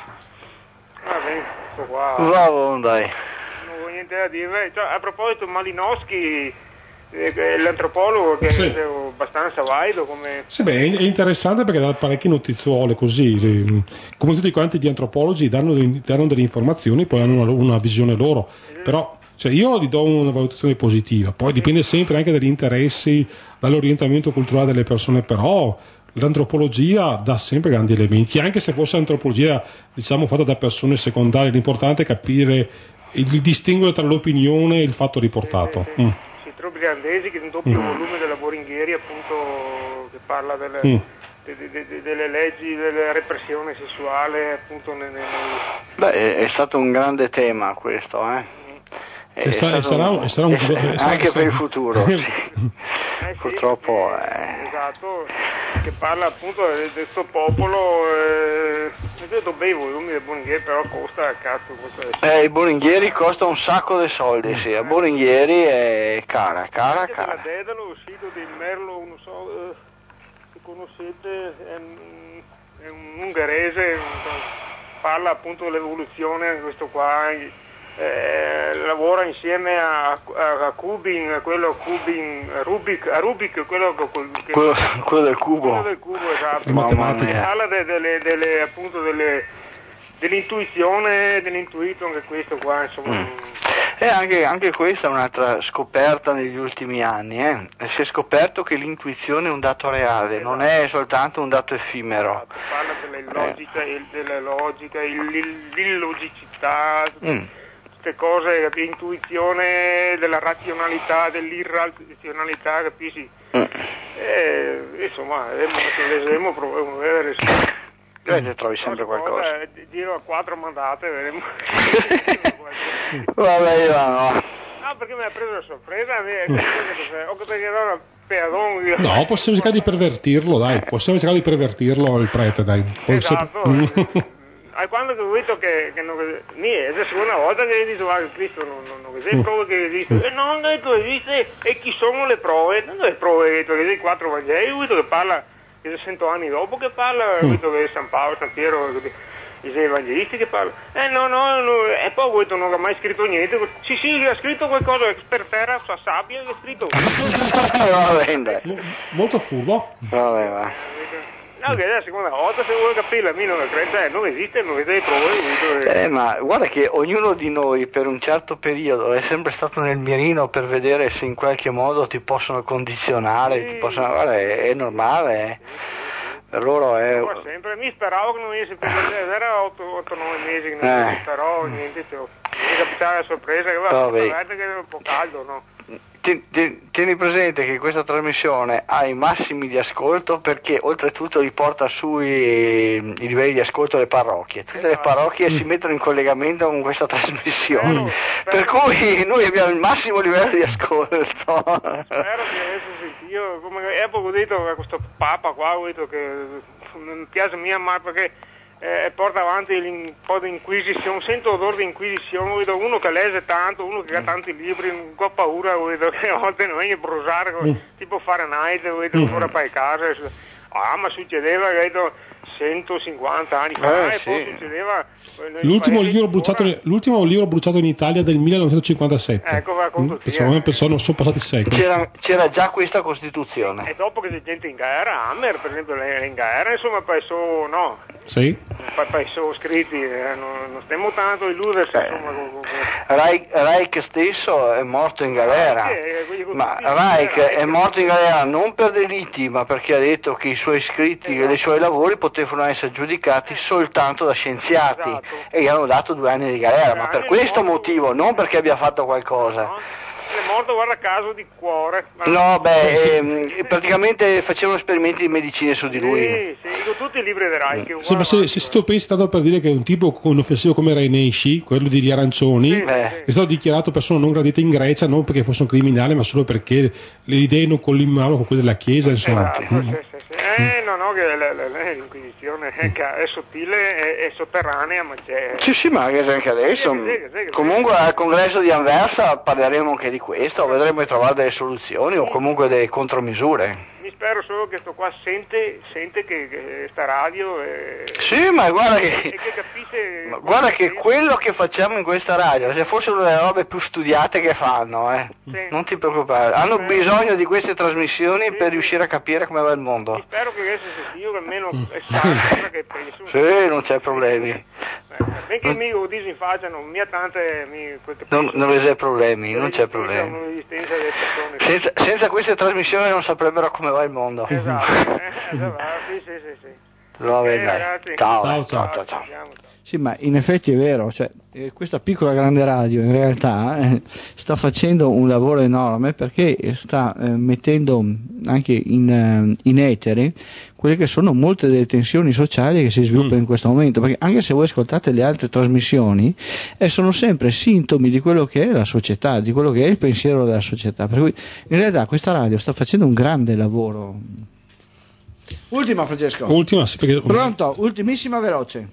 Va bene, sto qua. Va bene, dai. Non ho niente da dire. Cioè, a proposito, Malinowski, eh, l'antropologo che Sì. è abbastanza valido come... Sì, beh, è è interessante perché dà parecchie notiziole così, eh, come tutti quanti gli antropologi danno, danno delle informazioni, poi hanno una, una visione loro, però cioè, io gli do una valutazione positiva, poi dipende sempre anche dagli interessi, dall'orientamento culturale delle persone, però l'antropologia dà sempre grandi elementi, anche se fosse antropologia diciamo fatta da persone secondarie, l'importante è capire il distinguere tra l'opinione e il fatto riportato. Eh, Mm. sì, Trubbi Andesi, che è un doppio Mm. volume della Boringhieri, appunto, che parla delle, Mm. de- de- de- delle leggi, della repressione sessuale, appunto, nel... nel- Beh, è, è stato un grande tema questo, eh. È E sa- e stato sarà un- e sarà un- è- e sarà- anche sarà- per il futuro, sì. Eh sì, Purtroppo perché- eh. esatto, che parla appunto del questo popolo, eh, io dove i volumi del Boringhieri, però costa cazzo, costa Eh, il Boringhieri costa un sacco di soldi, sì, il Boringhieri è cara, cara, anche della cara. Dedalo, uscito di Merlo, non so eh, se conoscete, è un, è un ungherese, non so, parla appunto dell'evoluzione, questo qua, eh, lavora insieme a, a, a Kubin, quello Kubin, Rubik, a Rubik, quello che, che Quello, quello del cubo. quello del cubo, esatto. Mamma mia. Parla de- delle, delle, appunto delle, dell'intuizione, dell'intuito, anche questo qua, insomma. Mm. E anche, anche questa è un'altra scoperta negli ultimi anni, eh. Si è scoperto che l'intuizione è un dato reale, non è soltanto un dato effimero. Parla della logica, il, della logica, il- il- l'illogicità, Mm. queste cose, capi- intuizione della razionalità, dell'irrazionalità, capisci? Mm. E, insomma, vedremo, proviamo a vedere se... Eh, ne trovi sempre qualcosa. Eh, Giro a quattro mandate, vedremo. Vabbè, Ivano. No, perché mi ha preso la sorpresa, ho capito che era pedon. Io. No, possiamo cercare di pervertirlo, dai, possiamo cercare di pervertirlo il prete, dai. Esatto. A quando ho visto che, che non, niente, è la seconda volta che dico ah, Cristo non, non, non esiste prove che esiste, e non detto esiste, e chi sono le prove? Non le prove, che esiste quattro Vangeli, ho visto che parla, che cento anni dopo che parla, ho visto che San Paolo, San Piero, i evangelisti che parlano, eh no, no, no, e poi ho detto non ha mai scritto niente, sì sì, ha scritto qualcosa, per terra, sa sabbia, ha scritto. Molto furbo. Vabbè, va. No, che è la seconda volta, se vuoi capire, la mia non è crede, non esiste, non esiste prove. Eh, ma guarda che ognuno di noi per un certo periodo è sempre stato nel mirino per vedere se in qualche modo ti possono condizionare, sì. ti possono, guarda, è, è normale, eh. Per loro è... Ma sempre, mi speravo che non venisse più, era otto nove mesi che non eh. però niente, cioè, mi capitava la sorpresa, che va, che era un po' caldo, no? Tieni presente che questa trasmissione ha i massimi di ascolto perché oltretutto riporta sui i livelli di ascolto delle parrocchie. Tutte le parrocchie si mettono in collegamento con questa trasmissione, per cui noi abbiamo il massimo livello di ascolto. Spero che adesso sì, io come ho detto a questo Papa qua, ho detto che mi piace mia ma perché Eh, porta avanti un po' di inquisizione, sento odore di inquisizione, vedo uno che legge tanto, uno che ha tanti libri, un po' paura, vedo che a volte non viene a brusare, mm. tipo Fahrenheit, vedo mm. ancora per casa, ah ma succedeva, vedo centocinquanta anni fa, eh, e sì. poi succedeva... L'ultimo libro, bruciato, l'ultimo libro bruciato in Italia del millenovecentocinquantasette. Ecco, va con tutti. Secondo me persone, sono passati secoli. C'era, c'era già questa Costituzione. E dopo che c'è gente in guerra, Hammer per esempio in guerra, insomma, penso no. Sì. Penso scritti, eh, non, non stiamo tanto a illudersi, eh. insomma. Con, con... Reich, Reich stesso è morto in galera, eh, ma Reich è, è morto in galera non per delitti, ma perché ha detto che i suoi scritti esatto. e i suoi lavori potevano essere giudicati soltanto da scienziati. Esatto. E gli hanno dato due anni di galera, ma per questo motivo, non perché abbia fatto qualcosa. È morto, guarda caso, di cuore. No, beh, ehm, praticamente facevano esperimenti di medicina su di lui. Sì, sì, con tutti i libri di Reich. Sì, ma se, se tu pensi tanto per dire che un tipo offensivo come Reinesci, quello degli arancioni, sì, eh. è stato dichiarato persona non gradita in Grecia non perché fosse un criminale, ma solo perché le idee non collimavano con quelle della Chiesa, insomma. Esatto, sì, sì, sì. Eh, no, no, che l'inquisizione è, è sottile, è, è sotterranea, ma c'è... Sì, sì, ma anche adesso. Sì, sì, sì, sì, comunque al congresso di Anversa parleremo anche di questo, vedremo di trovare delle soluzioni o comunque delle contromisure. Mi spero solo che sto qua sente, sente che, che sta radio e, sì, ma guarda che, e che capisce ma guarda che quello che facciamo in questa radio, se fossero le robe più studiate che fanno, eh, sì. non ti preoccupare, hanno sì. bisogno di queste trasmissioni sì, per sì. riuscire a capire come va il mondo. Mi spero che adesso io che almeno è sana che penso. Sì, non c'è problemi. Benché mi lo disinfacciano, mia tante mi, non, non c'è problemi, non c'è problemi. Senza, senza queste trasmissioni non saprebbero come va il mondo. Esatto, eh, esatto. sì, sì, sì, sì. Va bene, okay, ciao. Ciao, ciao, ciao, ciao. Sì, ma in effetti è vero, cioè, eh, questa piccola grande radio in realtà eh, sta facendo un lavoro enorme perché sta eh, mettendo anche in, uh, in etere quelle che sono molte delle tensioni sociali che si sviluppano mm. in questo momento, perché anche se voi ascoltate le altre trasmissioni eh, sono sempre sintomi di quello che è la società, di quello che è il pensiero della società, per cui in realtà questa radio sta facendo un grande lavoro. Ultima, Francesco. Ultima, sì, perché... Pronto, ultimissima, veloce.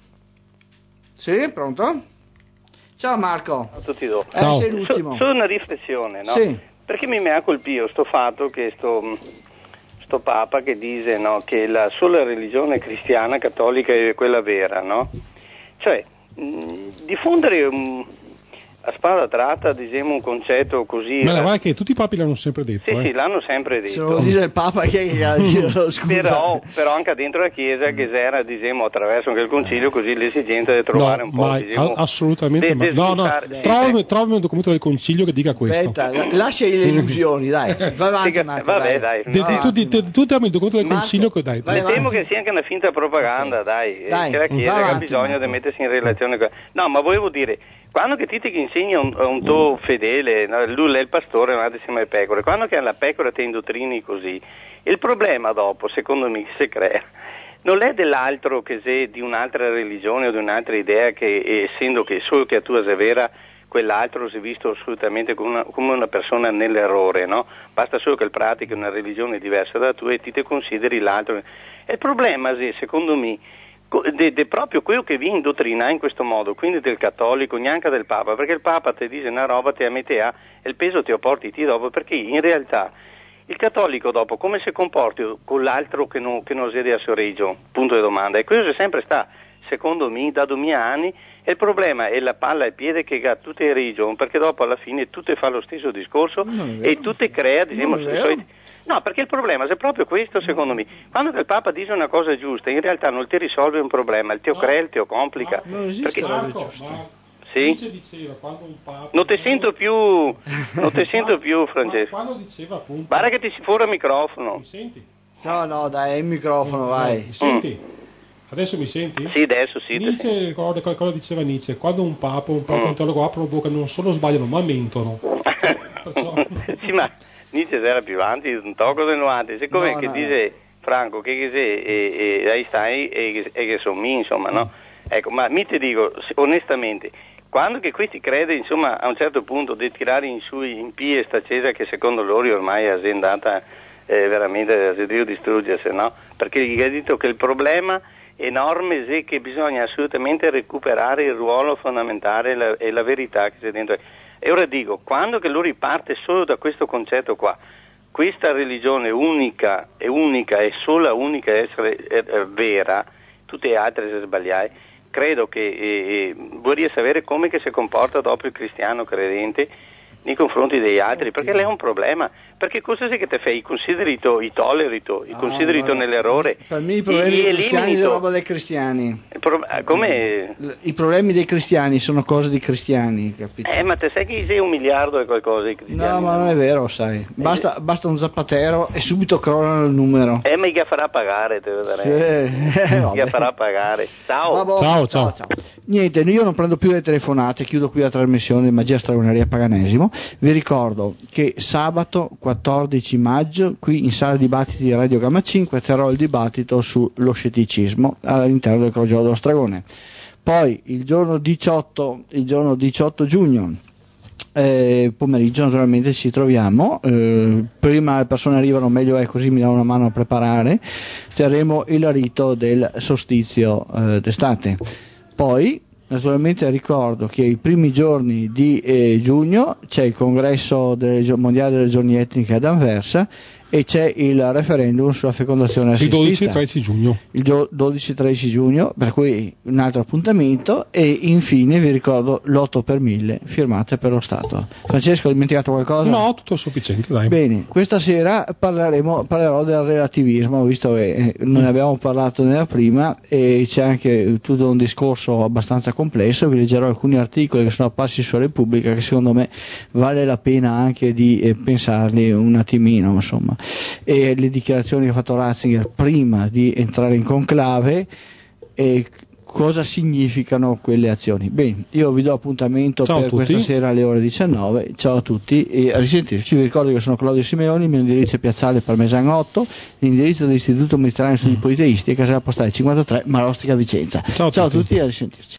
Sì, pronto? Ciao Marco. A tutti dopo. Eh, Ciao. Sei l'ultimo. So, solo una riflessione, no? Sì. Perché mi ha colpito sto fatto che sto, sto Papa che dice, no, che la sola religione cristiana cattolica è quella vera, no? Cioè, mh, diffondere un... a spada tratta, diciamo, un concetto così. Ma guarda che tutti i papi l'hanno sempre detto. Sì, eh. sì, l'hanno sempre detto. Se lo dice il Papa che gli scusa. Però, però anche dentro la Chiesa che era, diciamo, attraverso anche il concilio, così l'esigenza di trovare no, un po'. Mai, diciamo, assolutamente de, ma, de no, no, trovami, trovami un documento del concilio che dica questo. Aspetta, lascia le illusioni, dai. Vai avanti, sì, Marco, vabbè, dai. dai. De, tu, tu, tu dammi il documento del Marco, concilio che dai. Mi temo che sia anche una finta propaganda, dai, dai che la Chiesa avanti, ha bisogno Marco. di mettersi in relazione con... No, ma volevo dire, quando che ti ti insegni a un, a un tuo fedele, no, lui è il pastore, ma insieme alle pecore, quando che alla pecora ti indottrini così, il problema dopo, secondo me, si crea, non è dell'altro che se di un'altra religione o di un'altra idea che, essendo che solo che a tua è vera, quell'altro si è visto assolutamente come una, come una persona nell'errore, no? Basta solo che il pratichi una religione diversa da tua e ti te consideri l'altro. E il problema, secondo me, è proprio quello che vi indottrina in questo modo, quindi del cattolico, neanche del Papa, perché il Papa ti dice una roba, te a me te ha, e il peso te lo porti ti dopo, perché in realtà il cattolico dopo come si comporti con l'altro che non, che non si è a sorregio, punto di domanda, e questo sempre sta, secondo me, da duemila anni. E il problema è la palla al piede che ha tutte le regioni, perché dopo alla fine tutte fa lo stesso discorso e tutte crea, diciamo, soliti... no, perché il problema è proprio questo, secondo me. Quando il Papa dice una cosa giusta, in realtà non ti risolve un problema, il teo crea, il teo complica. Non perché... Marco, Marco, sì? diceva, quando un Papa... Non ti sento più, non ti sento più, Francesco. Quando diceva appunto... Guarda che ti si fuori il microfono. Mi senti? No, no, dai, il microfono, vai. Mi senti? Mm. Adesso mi senti? Sì, adesso sì. Nietzsche ricorda cosa diceva Nietzsche, quando un papa, un paleontologo mm. aprono bocca non solo sbagliano ma mentono. Perciò... sì, ma Nietzsche era più avanti, un tocco del novanta, siccome no, che no. dice Franco che, che se, e, e Einstein e, e che sono me, insomma, no? Ecco, ma mi ti dico, onestamente, quando che questi crede, insomma, a un certo punto di tirare in su in pie sta cesa che secondo loro ormai è andata eh, veramente a distruggersi, no? Perché gli ha detto che il problema enorme è che bisogna assolutamente recuperare il ruolo fondamentale la, e la verità che c'è dentro. E ora dico, quando che lui riparte solo da questo concetto qua, questa religione unica e unica e sola unica essere è, è vera, tutte le altre se sbagliare, credo che eh, vorrei sapere come che si comporta dopo il cristiano credente nei confronti degli altri, perché lei è un problema, perché cosa sei che te fai? I consideri i tollerito, i consideri ah, nell'errore. Per me i problemi dei cristiani sono roba dei cristiani. Pro, come? I problemi dei cristiani sono cose di cristiani, capito? Eh, ma te sai che sei un miliardo e qualcosa di cristiani? No, ma non è vero, sai. Basta, eh. basta un zappatero e subito crollano il numero. Eh, ma che farà pagare, te vedrei. Sì. Eh, che farà pagare. Ciao. Vabbè, ciao, ciao, ciao. Niente, io non prendo più le telefonate, chiudo qui la trasmissione di Magia Stragoneria Paganesimo. Vi ricordo che sabato quattordici maggio qui in sala dibattiti di Radio Gamma cinque terrò il dibattito sullo scetticismo all'interno del Crogiolo dello Stragone. Poi il giorno diciotto, il giorno diciotto giugno eh, pomeriggio naturalmente ci troviamo, eh, prima le persone arrivano meglio è, così mi danno una mano a preparare, terremo il rito del solstizio eh, d'estate. Poi naturalmente ricordo che i primi giorni di eh, giugno c'è il congresso delle, mondiale delle regioni etniche ad Anversa e c'è il referendum sulla fecondazione assistita. Il dodici tredici giugno. Il dodici tredici giugno, per cui un altro appuntamento, e infine vi ricordo l'otto per mille firmate per lo Stato. Francesco, hai dimenticato qualcosa? No, tutto sufficiente, dai. Bene, questa sera parleremo, parlerò del relativismo, visto che non ne abbiamo parlato nella prima e c'è anche tutto un discorso abbastanza complesso. Vi leggerò alcuni articoli che sono apparsi su Repubblica che secondo me vale la pena anche di eh, pensarli un attimino, insomma. E le dichiarazioni che ha fatto Ratzinger prima di entrare in conclave e cosa significano quelle azioni. Bene, io vi do appuntamento ciao per questa sera alle ore diciannove. Ciao a tutti e a risentirci. Vi ricordo che sono Claudio Simeoni, il mio indirizzo è Piazzale Parmesano otto, l'indirizzo dell'Istituto Mediterraneo Studi Politeisti è Casella Postale cinquantatré, Marostica Vicenza. Ciao, ciao a tutti. tutti e a risentirci.